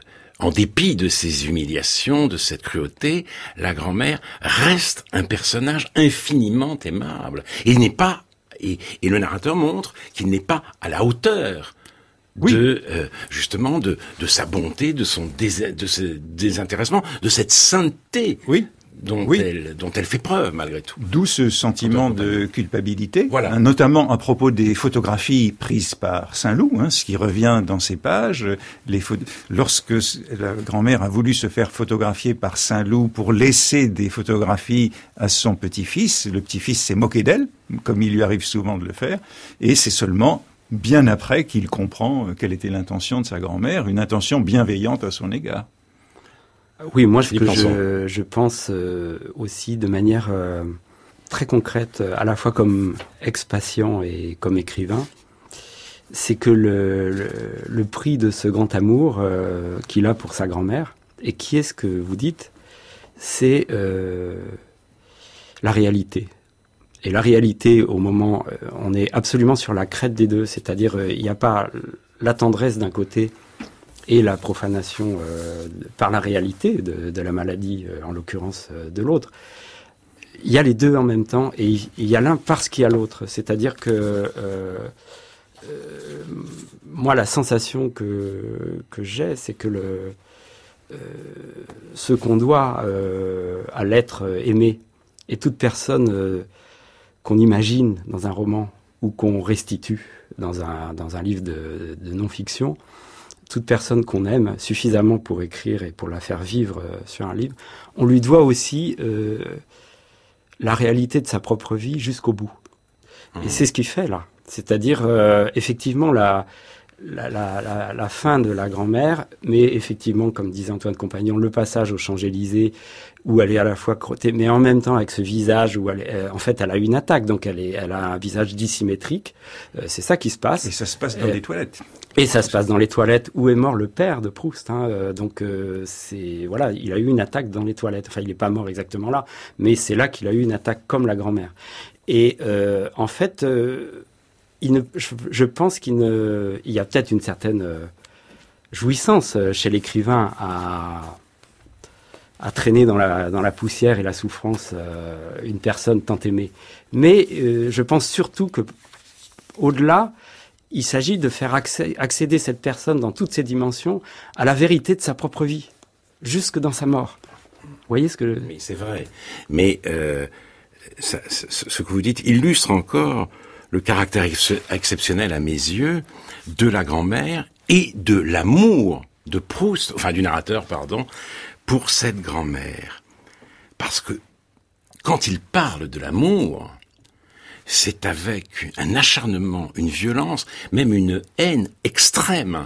en dépit de ces humiliations, de cette cruauté, la grand-mère reste un personnage infiniment aimable. Et il n'est pas, et, et le narrateur montre qu'il n'est pas à la hauteur oui. de euh, justement de de sa bonté, de son dés, de ce désintéressement, de cette sainteté oui. dont oui. elle dont elle fait preuve malgré tout. D'où ce sentiment de culpabilité, voilà. hein, notamment à propos des photographies prises par Saint-Loup, hein, ce qui revient dans ces pages. Les pho- lorsque la grand-mère a voulu se faire photographier par Saint-Loup pour laisser des photographies à son petit-fils, le petit-fils s'est moqué d'elle, comme il lui arrive souvent de le faire, et c'est seulement bien après qu'il comprend quelle était l'intention de sa grand-mère, une intention bienveillante à son égard. Oui, moi je, je, je pense euh, aussi de manière euh, très concrète, à la fois comme ex-patient et comme écrivain, c'est que le, le, le prix de ce grand amour euh, qu'il a pour sa grand-mère, et qui est ce que vous dites, c'est euh, la réalité. Et la réalité, au moment, euh, on est absolument sur la crête des deux, c'est-à-dire euh, il n'y a pas la tendresse d'un côté et la profanation euh, par la réalité de, de la maladie, euh, en l'occurrence euh, de l'autre. Il y a les deux en même temps, et il, il y a l'un parce qu'il y a l'autre. C'est-à-dire que euh, euh, moi, la sensation que, que j'ai, c'est que le, euh, ce qu'on doit euh, à l'être aimé, et toute personne euh, qu'on imagine dans un roman ou qu'on restitue dans un, dans un livre de, de non-fiction, toute personne qu'on aime suffisamment pour écrire et pour la faire vivre euh, sur un livre, on lui doit aussi euh, la réalité de sa propre vie jusqu'au bout. Mmh. Et c'est ce qu'il fait là. C'est-à-dire, euh, effectivement, la, la, la, la, la fin de la grand-mère, mais effectivement, comme disait Antoine Compagnon, le passage aux Champs-Élysées, où elle est à la fois crottée, mais en même temps avec ce visage où elle, elle, en fait, elle a eu une attaque, donc elle, est, elle a un visage dissymétrique. Euh, c'est ça qui se passe. Et ça se passe dans euh, les toilettes. Et ça se passe dans les toilettes où est mort le père de Proust. Hein. Euh, donc euh, c'est voilà, il a eu une attaque dans les toilettes. Enfin, il n'est pas mort exactement là, mais c'est là qu'il a eu une attaque comme la grand-mère. Et euh, en fait, euh, il ne, je, je pense qu'il ne, il y a peut-être une certaine euh, jouissance chez l'écrivain à à traîner dans la dans la poussière et la souffrance euh, une personne tant aimée. Mais euh, je pense surtout que au-delà, il s'agit de faire accès, accéder cette personne dans toutes ses dimensions à la vérité de sa propre vie, jusque dans sa mort. Vous voyez ce que... Oui, c'est vrai. Mais euh, ça, ce que vous dites illustre encore le caractère ex- exceptionnel à mes yeux de la grand-mère et de l'amour de Proust, enfin du narrateur, pardon, pour cette grand-mère. Parce que quand il parle de l'amour, c'est avec un acharnement, une violence, même une haine extrême.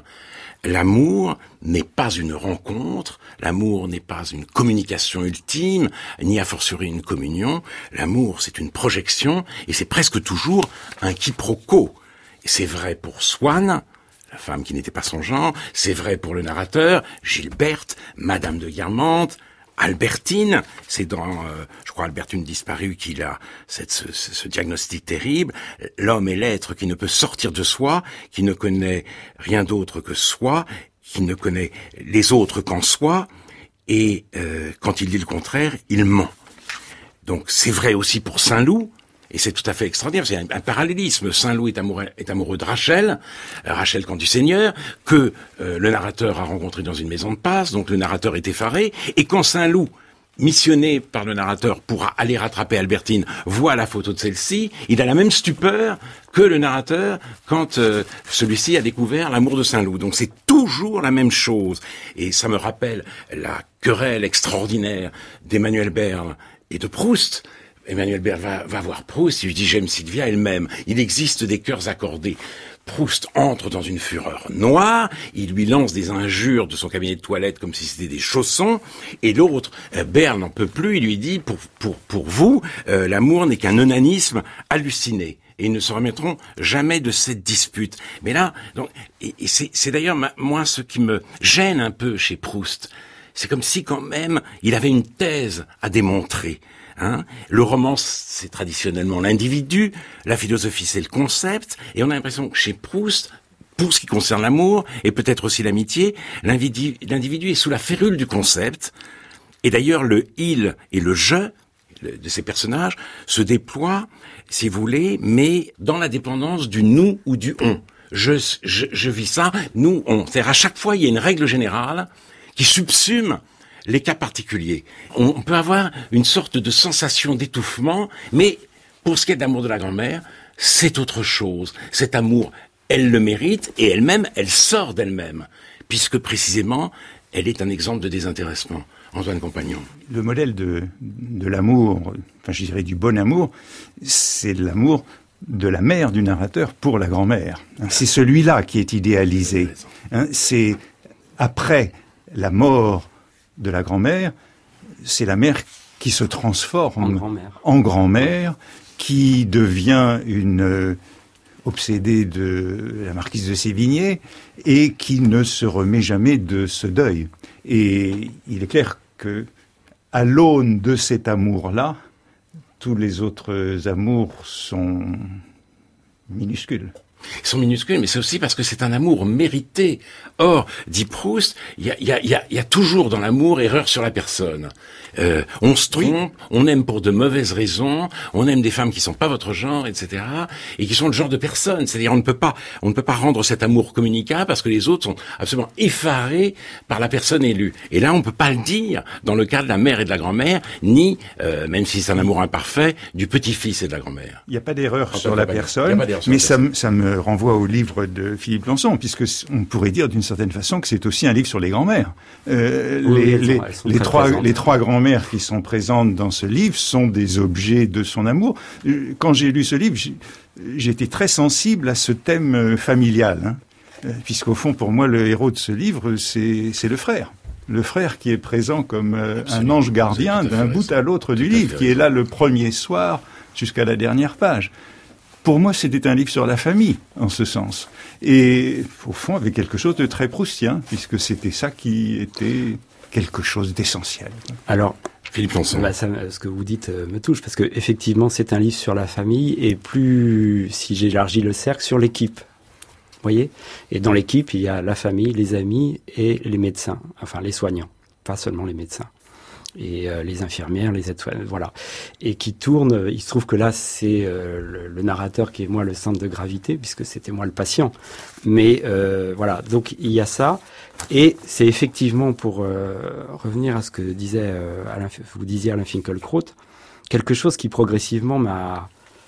L'amour n'est pas une rencontre, l'amour n'est pas une communication ultime, ni a fortiori une communion. L'amour, c'est une projection, et c'est presque toujours un quiproquo. Et c'est vrai pour Swann, la femme qui n'était pas son genre, c'est vrai pour le narrateur, Gilberte, Madame de Guermantes, Albertine, c'est dans, euh, je crois, Albertine disparue qu'il a cette, ce, ce diagnostic terrible. L'homme est l'être qui ne peut sortir de soi, qui ne connaît rien d'autre que soi, qui ne connaît les autres qu'en soi, et euh, quand il dit le contraire, il ment. Donc c'est vrai aussi pour Saint-Loup, et c'est tout à fait extraordinaire, c'est un, un parallélisme. Saint-Loup est amoureux, est amoureux de Rachel, euh, Rachel Camp du Seigneur, que euh, le narrateur a rencontré dans une maison de passe, donc le narrateur est effaré, et quand Saint-Loup, missionné par le narrateur pour aller rattraper Albertine, voit la photo de celle-ci, il a la même stupeur que le narrateur quand euh, celui-ci a découvert l'amour de Saint-Loup. Donc c'est toujours la même chose, et ça me rappelle la querelle extraordinaire d'Emmanuel Berle et de Proust. Emmanuel Berle va, va voir Proust, il lui dit « J'aime Sylvia, elle m'aime ». Il existe des cœurs accordés. Proust entre dans une fureur noire, il lui lance des injures de son cabinet de toilette comme si c'était des chaussons, et l'autre, euh, Berle n'en peut plus, il lui dit « Pour pour pour vous, euh, l'amour n'est qu'un onanisme halluciné ». Et ils ne se remettront jamais de cette dispute. Mais là, donc, et, et c'est, c'est d'ailleurs ma, moi ce qui me gêne un peu chez Proust. C'est comme si quand même il avait une thèse à démontrer. Hein, le roman, c'est traditionnellement l'individu, la philosophie, c'est le concept, et on a l'impression que chez Proust, pour ce qui concerne l'amour, et peut-être aussi l'amitié, l'individu, l'individu est sous la férule du concept, et d'ailleurs le « il » et le « je » de ces personnages se déploient, si vous voulez, mais dans la dépendance du « nous » ou du « on ». Je, je, je vis ça, nous, on. C'est-à-dire à chaque fois, il y a une règle générale qui subsume les cas particuliers. On peut avoir une sorte de sensation d'étouffement, mais pour ce qui est de l'amour de la grand-mère, c'est autre chose. Cet amour, elle le mérite, et elle-même, elle sort d'elle-même, puisque précisément, elle est un exemple de désintéressement. Antoine Compagnon. Le modèle de, de l'amour, enfin je dirais du bon amour, c'est l'amour de la mère du narrateur pour la grand-mère. C'est celui-là qui est idéalisé. C'est après la mort de la grand-mère, c'est la mère qui se transforme en grand-mère, en grand-mère qui devient une euh, obsédée de la marquise de Sévigné et qui ne se remet jamais de ce deuil. Et il est clair que, à l'aune de cet amour-là, tous les autres amours sont minuscules. Ils sont minuscules, mais c'est aussi parce que c'est un amour mérité. Or, dit Proust, il y a, y, a, y, a, y a toujours dans l'amour erreur sur la personne. Euh, on se trompe, on aime pour de mauvaises raisons, on aime des femmes qui sont pas votre genre, et cetera, et qui sont le genre de personnes. C'est-à-dire, on ne peut pas, on ne peut pas rendre cet amour communicable parce que les autres sont absolument effarés par la personne élue. Et là, on peut pas le dire dans le cas de la mère et de la grand-mère, ni, euh, même si c'est un amour imparfait, du petit-fils et de la grand-mère. Il n'y a pas d'erreur sur la personne, mais ça, ça me renvoie au livre de Philippe Lançon, puisque on pourrait dire d'une certaine façon que c'est aussi un livre sur les grand-mères. Euh, oui, les, elles les, sont, elles sont les trois, présentes. les trois grand-mères qui sont présentes dans ce livre sont des objets de son amour. Quand j'ai lu ce livre, j'ai été très sensible à ce thème familial, hein. puisqu'au fond, pour moi, le héros de ce livre, c'est, c'est le frère. Le frère qui est présent comme euh, un ange gardien d'un bout à l'autre du livre, qui est là le premier soir jusqu'à la dernière page. Pour moi, c'était un livre sur la famille, en ce sens. Et au fond, avec quelque chose de très proustien, puisque c'était ça qui était quelque chose d'essentiel. Alors, Philippe Lançon. Bah, ça, ce que vous dites euh, me touche, parce que effectivement, c'est un livre sur la famille, et plus, si j'élargis le cercle, sur l'équipe. Vous voyez ? Et dans l'équipe, il y a la famille, les amis et les médecins, enfin les soignants, pas seulement les médecins. Et euh, les infirmières, les aides-soignantes, voilà. Et qui tournent, il se trouve que là, c'est euh, le, le narrateur qui est moi le centre de gravité, puisque c'était moi le patient. Mais euh, voilà, donc il y a ça. Et c'est effectivement, pour euh, revenir à ce que disait euh, Alain, vous disiez Alain Finkielkraut, quelque chose qui progressivement m'a,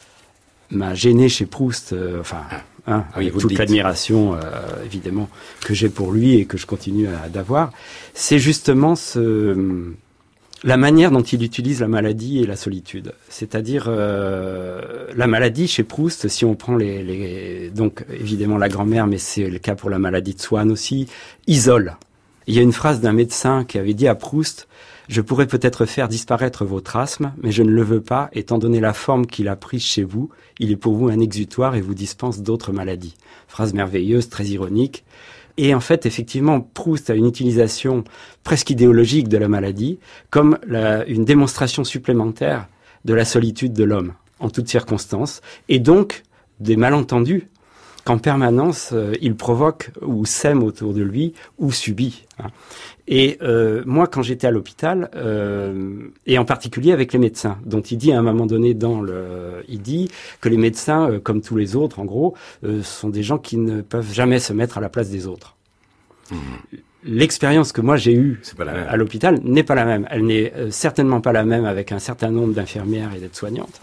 m'a gêné chez Proust, euh, enfin... Hein, oui, avec toute l'admiration, euh, évidemment, que j'ai pour lui et que je continue à, d'avoir, c'est justement ce, la manière dont il utilise la maladie et la solitude. C'est-à-dire, euh, la maladie chez Proust, si on prend les, les... Donc, évidemment, la grand-mère, mais c'est le cas pour la maladie de Swann aussi, isole. Il y a une phrase d'un médecin qui avait dit à Proust... Je pourrais peut-être faire disparaître votre asthme, mais je ne le veux pas, étant donné la forme qu'il a prise chez vous. Il est pour vous un exutoire et vous dispense d'autres maladies. Phrase merveilleuse, très ironique. Et en fait, effectivement, Proust a une utilisation presque idéologique de la maladie, comme la, une démonstration supplémentaire de la solitude de l'homme, en toutes circonstances, et donc des malentendus qu'en permanence, euh, il provoque ou sème autour de lui ou subit. Hein. Et euh, moi, quand j'étais à l'hôpital, euh, et en particulier avec les médecins, dont il dit à un moment donné dans le, il dit que les médecins, euh, comme tous les autres, en gros, euh, sont des gens qui ne peuvent jamais se mettre à la place des autres. Mmh. L'expérience que moi j'ai eue à l'hôpital n'est pas la même. Elle n'est euh, certainement pas la même avec un certain nombre d'infirmières et d'aides-soignantes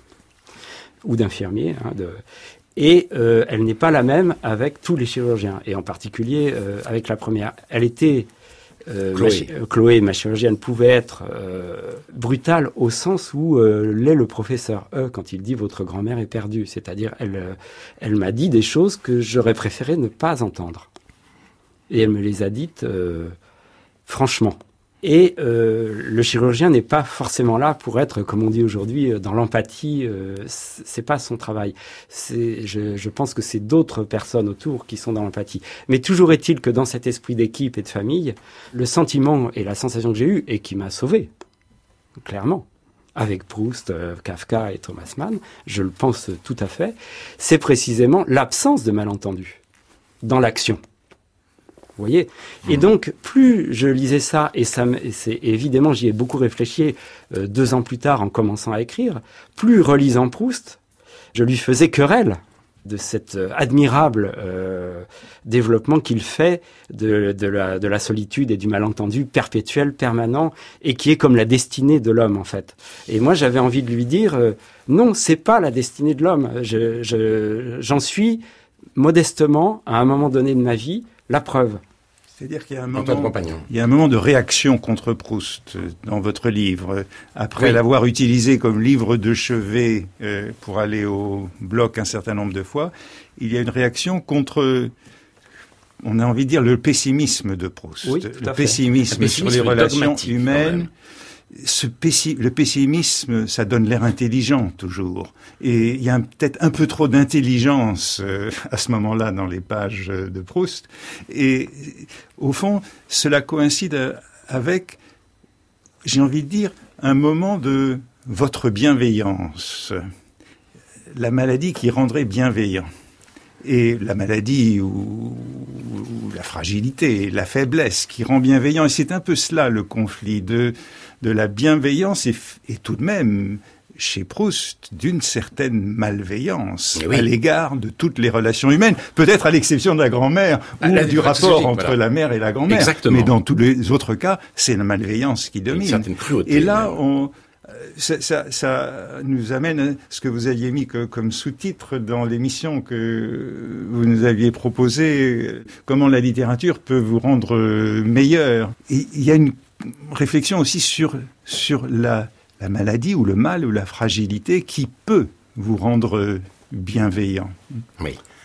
ou d'infirmiers. Hein, de... Et euh, elle n'est pas la même avec tous les chirurgiens, et en particulier euh, avec la première. Elle était... Euh, Chloé. Ma, Chloé, ma chirurgienne, pouvait être euh, brutale au sens où euh, l'est le professeur E quand il dit « votre grand-mère est perdue ». C'est-à-dire, elle, euh, elle m'a dit des choses que j'aurais préféré ne pas entendre. Et elle me les a dites euh, franchement. Et euh, le chirurgien n'est pas forcément là pour être, comme on dit aujourd'hui, dans l'empathie. Euh, c'est pas son travail. C'est, je, je pense que c'est d'autres personnes autour qui sont dans l'empathie. Mais toujours est-il que dans cet esprit d'équipe et de famille, le sentiment et la sensation que j'ai eue, et qui m'a sauvé, clairement, avec Proust, euh, Kafka et Thomas Mann, je le pense tout à fait, c'est précisément l'absence de malentendu dans l'action. Vous voyez ? Et donc, plus je lisais ça, et ça, c'est évidemment, j'y ai beaucoup réfléchi euh, deux ans plus tard en commençant à écrire, plus relisant Proust, je lui faisais querelle de cet euh, admirable euh, développement qu'il fait de, de, la, de la solitude et du malentendu perpétuel, permanent, et qui est comme la destinée de l'homme, en fait. Et moi, j'avais envie de lui dire, euh, non, c'est pas la destinée de l'homme. Je, je, j'en suis modestement, à un moment donné de ma vie, la preuve. C'est-à-dire qu'il y a un moment, il y a un moment de réaction contre Proust dans votre livre. Après oui. l'avoir utilisé comme livre de chevet euh, pour aller au bloc un certain nombre de fois, il y a une réaction contre, on a envie de dire, le pessimisme de Proust. Oui, le pessimisme, pessimisme sur les relations humaines. Ce pessi- le pessimisme, ça donne l'air intelligent toujours. Et il y a un, peut-être un peu trop d'intelligence euh, à ce moment-là dans les pages de Proust. Et au fond, cela coïncide avec, j'ai envie de dire, un moment de votre bienveillance. La maladie qui rendrait bienveillant. Et la maladie ou, ou la fragilité, la faiblesse qui rend bienveillant. Et c'est un peu cela le conflit de... de la bienveillance et, et tout de même, chez Proust, d'une certaine malveillance oui. à l'égard de toutes les relations humaines, peut-être à l'exception de la grand-mère ou ah, du rapport entre voilà. la mère et la grand-mère. Exactement. Mais dans tous les autres cas, c'est la malveillance qui domine. Et là, on, ça, ça, ça nous amène à ce que vous aviez mis que, comme sous-titre dans l'émission que vous nous aviez proposé, comment la littérature peut vous rendre meilleur. Et il y a une réflexion aussi sur, sur la, la maladie ou le mal ou la fragilité qui peut vous rendre bienveillant. Oui.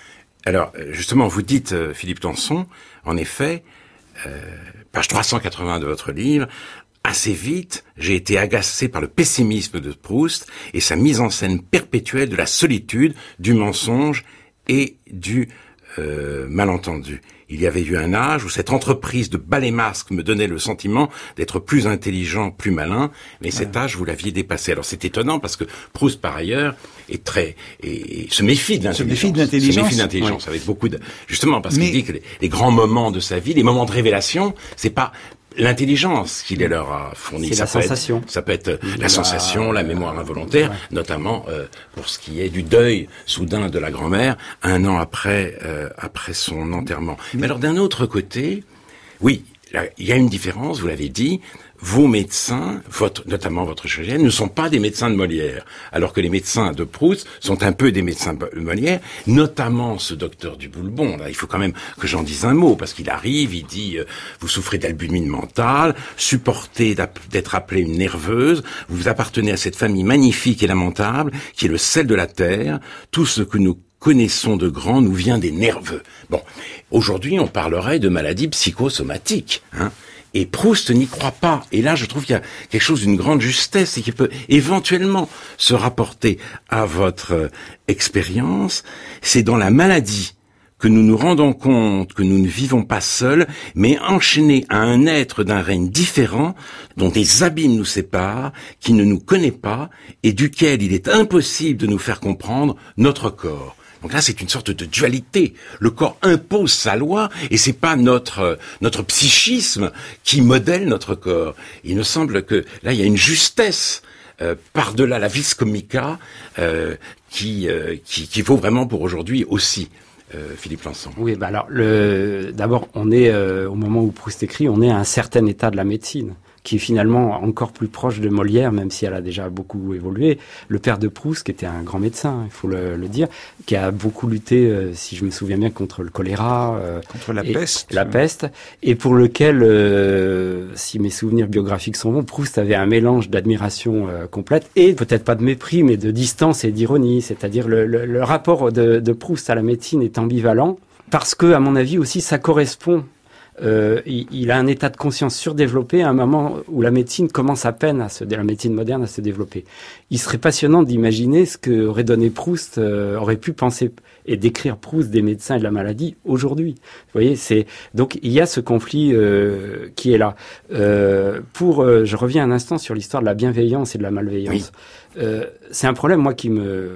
Alors, justement, vous dites, euh, Philippe Tanson, en effet, euh, page trois cent quatre-vingts de votre livre, assez vite, j'ai été agacé par le pessimisme de Proust et sa mise en scène perpétuelle de la solitude, du mensonge et du euh, malentendu. Il y avait eu un âge où cette entreprise de balai masque me donnait le sentiment d'être plus intelligent, plus malin, mais cet âge, vous l'aviez dépassé. Alors c'est étonnant parce que Proust, par ailleurs, est très, et, et se méfie de l'intelligence. Se méfie de l'intelligence. Se méfie de l'intelligence, oui. Avec beaucoup de, justement, parce mais... qu'il dit que les, les grands moments de sa vie, les moments de révélation, c'est pas l'intelligence qu'il leur a fourni. C'est ça la peut sensation. Être, ça peut être la, la sensation, la mémoire involontaire, ouais. notamment euh, pour ce qui est du deuil soudain de la grand-mère, un an après euh, après son enterrement. Mais, Mais alors d'un autre côté, oui, là, il y a une différence, vous l'avez dit, vos médecins, votre, notamment votre chirurgien, ne sont pas des médecins de Molière, alors que les médecins de Proust sont un peu des médecins de Molière, notamment ce docteur du Boulbon. Là, il faut quand même que j'en dise un mot, parce qu'il arrive, il dit euh, « Vous souffrez d'albumine mentale, supportez d'être appelée une nerveuse, vous appartenez à cette famille magnifique et lamentable, qui est le sel de la terre, tout ce que nous connaissons de grand nous vient des nerveux. » Bon, aujourd'hui, on parlerait de maladie psychosomatique, hein. Et Proust n'y croit pas. Et là, je trouve qu'il y a quelque chose d'une grande justesse et qui peut éventuellement se rapporter à votre euh, expérience. C'est dans la maladie que nous nous rendons compte que nous ne vivons pas seuls, mais enchaînés à un être d'un règne différent, dont des abîmes nous séparent, qui ne nous connaît pas et duquel il est impossible de nous faire comprendre notre corps. Donc là, c'est une sorte de dualité. Le corps impose sa loi et c'est pas notre notre psychisme qui modèle notre corps. Il me semble que là, il y a une justesse euh, par-delà la vis comica euh, qui, euh, qui qui vaut vraiment pour aujourd'hui aussi. Euh, Philippe Lançon. Oui, bah alors le d'abord, on est euh, au moment où Proust écrit, on est à un certain état de la médecine, qui est finalement encore plus proche de Molière, même si elle a déjà beaucoup évolué. Le père de Proust, qui était un grand médecin, il faut le, le dire, qui a beaucoup lutté, euh, si je me souviens bien, contre le choléra, euh, contre la et, peste, la peste, et pour lequel, euh, si mes souvenirs biographiques sont bons, Proust avait un mélange d'admiration euh, complète et peut-être pas de mépris, mais de distance et d'ironie. C'est-à-dire le, le, le rapport de, de Proust à la médecine est ambivalent parce que, à mon avis aussi, ça correspond. Euh, il, il a un état de conscience surdéveloppé à un moment où la médecine commence à peine à se, la médecine moderne à se développer. Il serait passionnant d'imaginer ce que aurait donné Proust, euh, aurait pu penser et décrire Proust des médecins et de la maladie aujourd'hui. Vous voyez, c'est donc il y a ce conflit euh, qui est là. Euh, pour, euh, je reviens un instant sur l'histoire de la bienveillance et de la malveillance. Oui. Euh, c'est un problème moi qui me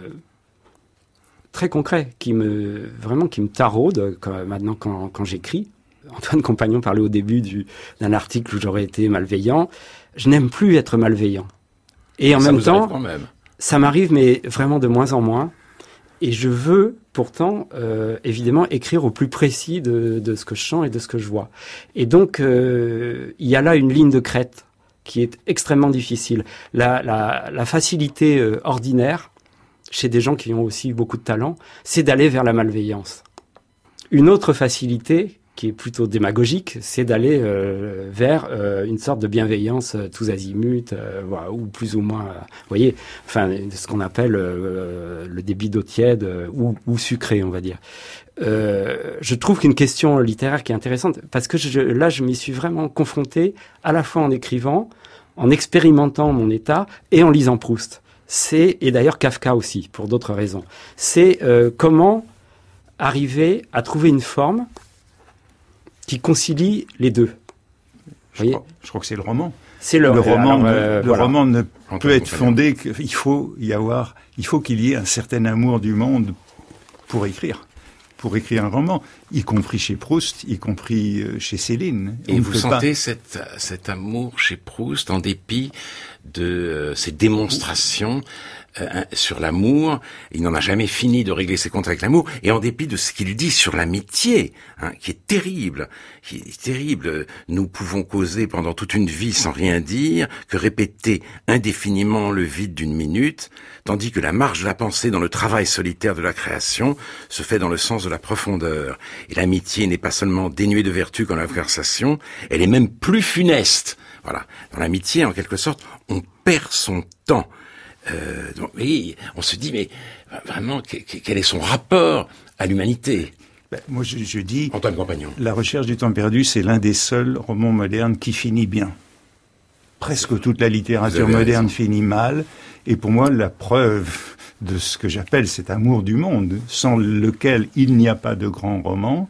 très concret, qui me vraiment qui me taraude quand, maintenant quand, quand j'écris. Antoine Compagnon parlait au début du, d'un article où j'aurais été malveillant. Je n'aime plus être malveillant. Et en ça même temps, même. ça m'arrive, mais vraiment de moins en moins. Et je veux pourtant, euh, évidemment, écrire au plus précis de, de ce que je sens et de ce que je vois. Et donc, euh, il y a là une ligne de crête qui est extrêmement difficile. La, la, la facilité euh, ordinaire, chez des gens qui ont aussi beaucoup de talent, c'est d'aller vers la malveillance. Une autre facilité, qui est plutôt démagogique, c'est d'aller euh, vers euh, une sorte de bienveillance euh, tous azimuts, euh, voilà, ou plus ou moins, euh, vous voyez, enfin, ce qu'on appelle euh, le débit d'eau tiède euh, ou, ou sucré, on va dire. Euh, je trouve qu'une question littéraire qui est intéressante, parce que je, là, je m'y suis vraiment confronté, à la fois en écrivant, en expérimentant mon état et en lisant Proust. C'est, et d'ailleurs Kafka aussi, pour d'autres raisons. C'est euh, comment arriver à trouver une forme qui concilie les deux. Je crois, je crois que c'est le roman. C'est le, le roman. alors, euh, le voilà. roman ne peut être fondé qu'il faut y avoir, il faut qu'il y ait un certain amour du monde pour écrire, pour écrire un roman, y compris chez Proust, y compris chez Céline. Et vous sentez pas... cette, cet amour chez Proust en dépit de euh, ces démonstrations euh, sur l'amour. Il n'en a jamais fini de régler ses comptes avec l'amour, et en dépit de ce qu'il dit sur l'amitié, hein, qui est terrible, qui est terrible. Nous pouvons causer pendant toute une vie sans rien dire, que répéter indéfiniment le vide d'une minute, tandis que la marche de la pensée dans le travail solitaire de la création se fait dans le sens de la profondeur. Et l'amitié n'est pas seulement dénuée de vertu comme la conversation, elle est même plus funeste. Voilà. Dans l'amitié, en quelque sorte, on perd son temps. Euh, donc, oui, on se dit, mais vraiment, quel est son rapport à l'humanité? Ben, moi, je, je dis... Antoine Compagnon. La recherche du temps perdu, c'est l'un des seuls romans modernes qui finit bien. Presque toute la littérature moderne raison. finit mal. Et pour moi, la preuve de ce que j'appelle cet amour du monde, sans lequel il n'y a pas de grand roman,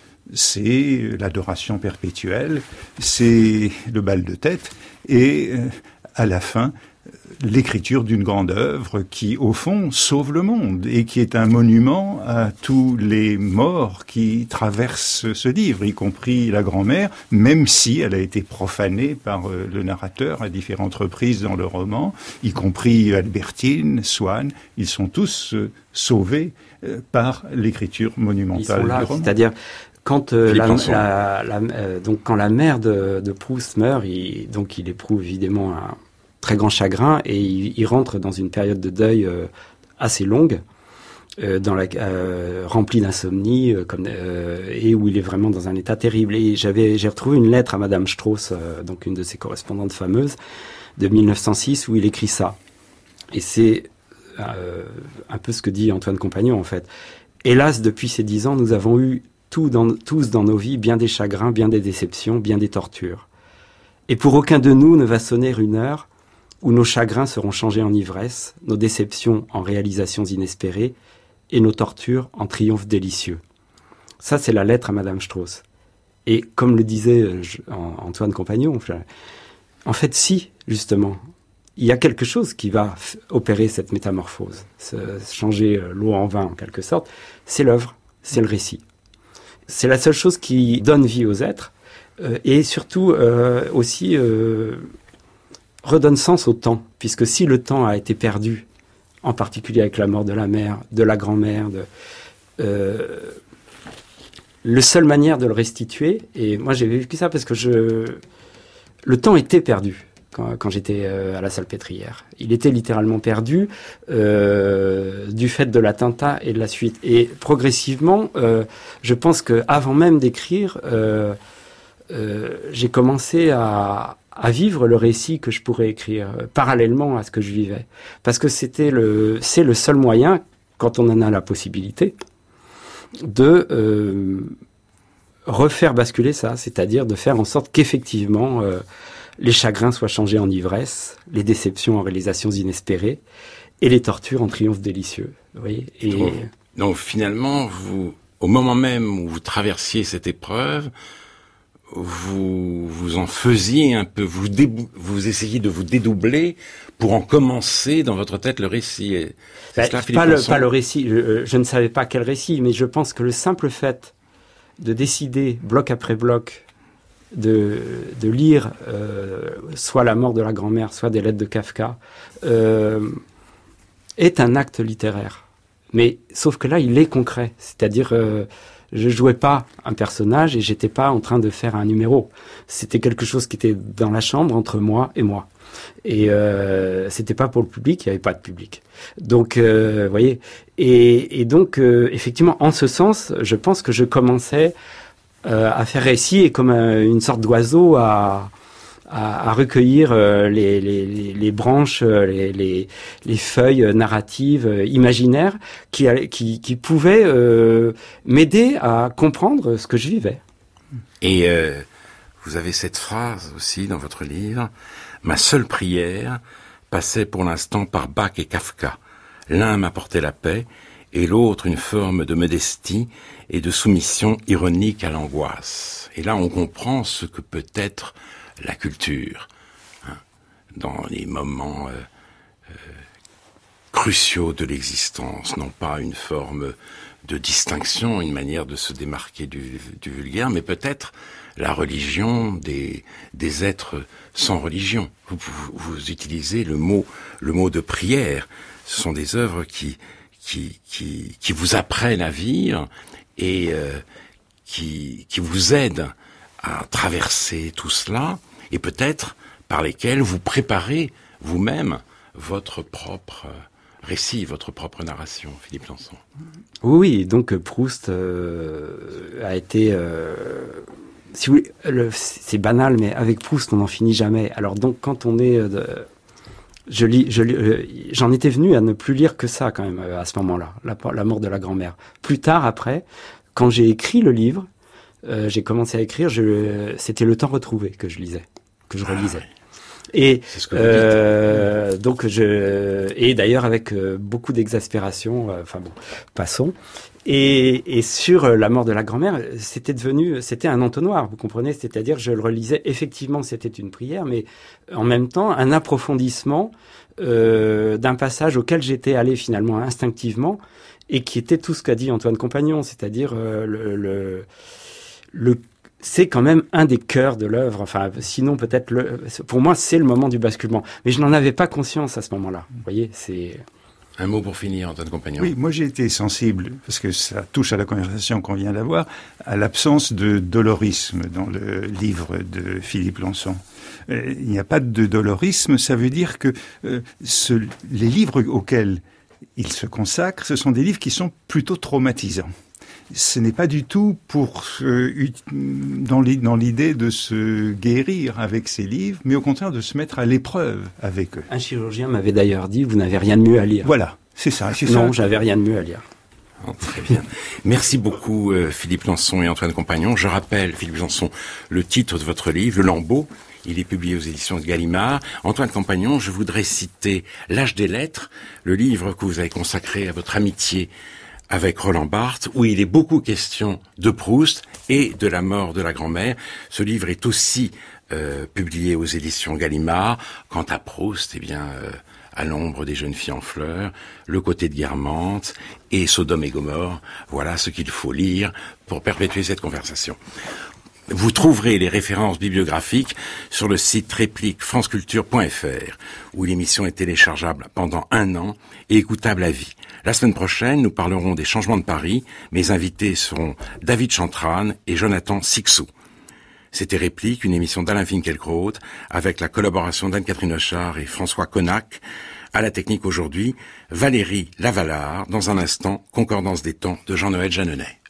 c'est l'adoration perpétuelle, c'est le bal de tête, et euh, à la fin, l'écriture d'une grande œuvre qui, au fond, sauve le monde et qui est un monument à tous les morts qui traversent ce livre, y compris la grand-mère, même si elle a été profanée par euh, le narrateur à différentes reprises dans le roman, y compris Albertine, Swann, ils sont tous euh, sauvés euh, par l'écriture monumentale ils sont là, du roman. C'est-à-dire, quand euh, la, la, la, euh, donc quand la mère de, de Proust meurt, il, donc il éprouve évidemment un très grand chagrin et il, il rentre dans une période de deuil euh, assez longue, euh, dans la, euh, remplie d'insomnie, euh, comme, euh, et où il est vraiment dans un état terrible. Et j'avais, j'ai retrouvé une lettre à Madame Strauss, euh, donc une de ses correspondantes fameuses, de mille neuf cent six, où il écrit ça. Et c'est euh, un peu ce que dit Antoine Compagnon, en fait. Hélas, depuis ces dix ans, nous avons eu tout dans, tous dans nos vies bien des chagrins, bien des déceptions, bien des tortures. Et pour aucun de nous ne va sonner une heure où nos chagrins seront changés en ivresse, nos déceptions en réalisations inespérées, et nos tortures en triomphes délicieux. Ça, c'est la lettre à Madame Strauss. Et comme le disait je, Antoine Compagnon, en fait, si, justement, il y a quelque chose qui va f- opérer cette métamorphose, se, changer l'eau en vin, en quelque sorte, c'est l'œuvre, c'est le récit. C'est la seule chose qui donne vie aux êtres, euh, et surtout euh, aussi... Euh, redonne sens au temps, puisque si le temps a été perdu, en particulier avec la mort de la mère, de la grand-mère, de, euh, la seule manière de le restituer, et moi j'ai vécu ça parce que je, le temps était perdu quand, quand j'étais euh, à la Salpêtrière. Il était littéralement perdu euh, du fait de l'attentat et de la suite. Et progressivement, euh, je pense qu'avant même d'écrire, euh, euh, j'ai commencé à à vivre le récit que je pourrais écrire euh, parallèlement à ce que je vivais. Parce que c'était le, c'est le seul moyen, quand on en a la possibilité, de euh, refaire basculer ça, c'est-à-dire de faire en sorte qu'effectivement euh, les chagrins soient changés en ivresse, les déceptions en réalisations inespérées, et les tortures en triomphes délicieux. Vous voyez, et... Donc finalement, vous, au moment même où vous traversiez cette épreuve, vous vous en faisiez un peu, vous débou- vous essayez de vous dédoubler pour en commencer dans votre tête le récit. C'est bah, cela, pas, le, pas le récit, je, je ne savais pas quel récit, mais je pense que le simple fait de décider, bloc après bloc, de, de lire euh, soit la mort de la grand-mère, soit des lettres de Kafka, euh, est un acte littéraire. Mais sauf que là, il est concret, c'est-à-dire... Euh, je jouais pas un personnage et j'étais pas en train de faire un numéro. C'était quelque chose qui était dans la chambre entre moi et moi. Et euh, c'était pas pour le public, il y avait pas de public. Donc, euh, vous voyez. Et, et donc, euh, effectivement, en ce sens, je pense que je commençais euh, à faire récit et comme euh, une sorte d'oiseau à à, à recueillir euh, les, les, les branches, les, les, les feuilles narratives euh, imaginaires qui, qui, qui pouvaient euh, m'aider à comprendre ce que je vivais. Et euh, vous avez cette phrase aussi dans votre livre, « Ma seule prière passait pour l'instant par Bach et Kafka. L'un m'apportait la paix et l'autre une forme de modestie et de soumission ironique à l'angoisse. » Et là, on comprend ce que peut être la culture, hein, dans les moments euh, euh, cruciaux de l'existence, non pas une forme de distinction, une manière de se démarquer du, du vulgaire, mais peut-être la religion des, des êtres sans religion. Vous, vous, vous utilisez le mot, le mot de prière. Ce sont des œuvres qui, qui, qui, qui vous apprennent à vivre et euh, qui, qui vous aident à traverser tout cela, et peut-être par lesquels vous préparez vous-même votre propre récit, votre propre narration, Philippe Lançon. Oui, donc Proust euh, a été... Euh, si vous voulez, le, c'est banal, mais avec Proust, on n'en finit jamais. Alors donc, quand on est... Euh, Je lis, je lis, euh, j'en étais venu à ne plus lire que ça quand même euh, à ce moment-là, la, la mort de la grand-mère. Plus tard, après, quand j'ai écrit le livre, euh, j'ai commencé à écrire. Je, c'était Le Temps retrouvé que je lisais, que je relisais. Ah, oui. Et euh, donc je, et d'ailleurs avec euh, beaucoup d'exaspération. Enfin euh, bon, passons. Et, et sur la mort de la grand-mère, c'était devenu, c'était un entonnoir, vous comprenez, c'est-à-dire je le relisais, effectivement c'était une prière, mais en même temps un approfondissement euh, d'un passage auquel j'étais allé finalement instinctivement et qui était tout ce qu'a dit Antoine Compagnon, c'est-à-dire euh, le, le, le c'est quand même un des cœurs de l'œuvre. Enfin, sinon peut-être le, pour moi c'est le moment du basculement, mais je n'en avais pas conscience à ce moment-là. Vous voyez, c'est un mot pour finir, Antoine Compagnon. Oui, moi j'ai été sensible, parce que ça touche à la conversation qu'on vient d'avoir, à l'absence de dolorisme dans le livre de Philippe Lançon. Euh, il n'y a pas de dolorisme, ça veut dire que euh, ce, les livres auxquels il se consacre, ce sont des livres qui sont plutôt traumatisants. Ce n'est pas du tout pour euh, dans l'idée de se guérir avec ces livres, mais au contraire de se mettre à l'épreuve avec eux. Un chirurgien m'avait d'ailleurs dit, vous n'avez rien de mieux à lire. Voilà, c'est ça. C'est non, ça. j'avais rien de mieux à lire. Oh, très bien. Merci beaucoup euh, Philippe Lançon et Antoine Compagnon. Je rappelle, Philippe Lançon, le titre de votre livre, Le Lambeau. Il est publié aux éditions de Gallimard. Antoine Compagnon, je voudrais citer L'Âge des Lettres, le livre que vous avez consacré à votre amitié avec Roland Barthes, où il est beaucoup question de Proust et de la mort de la grand-mère. Ce livre est aussi euh, publié aux éditions Gallimard. Quant à Proust, eh bien, euh, À l'ombre des jeunes filles en fleurs, Le côté de Guermantes et Sodome et Gomorrhe, voilà ce qu'il faut lire pour perpétuer cette conversation. Vous trouverez les références bibliographiques sur le site réplique franceculture point f r, où l'émission est téléchargeable pendant un an et écoutable à vie. La semaine prochaine, nous parlerons des changements de Paris. Mes invités seront David Chantrane et Jonathan Sixou. C'était Réplique, une émission d'Alain Finkielkraut, avec la collaboration d'Anne-Catherine Hochard et François Connac. À la technique aujourd'hui, Valérie Lavalard. Dans un instant, Concordance des temps de Jean-Noël Jeanneney.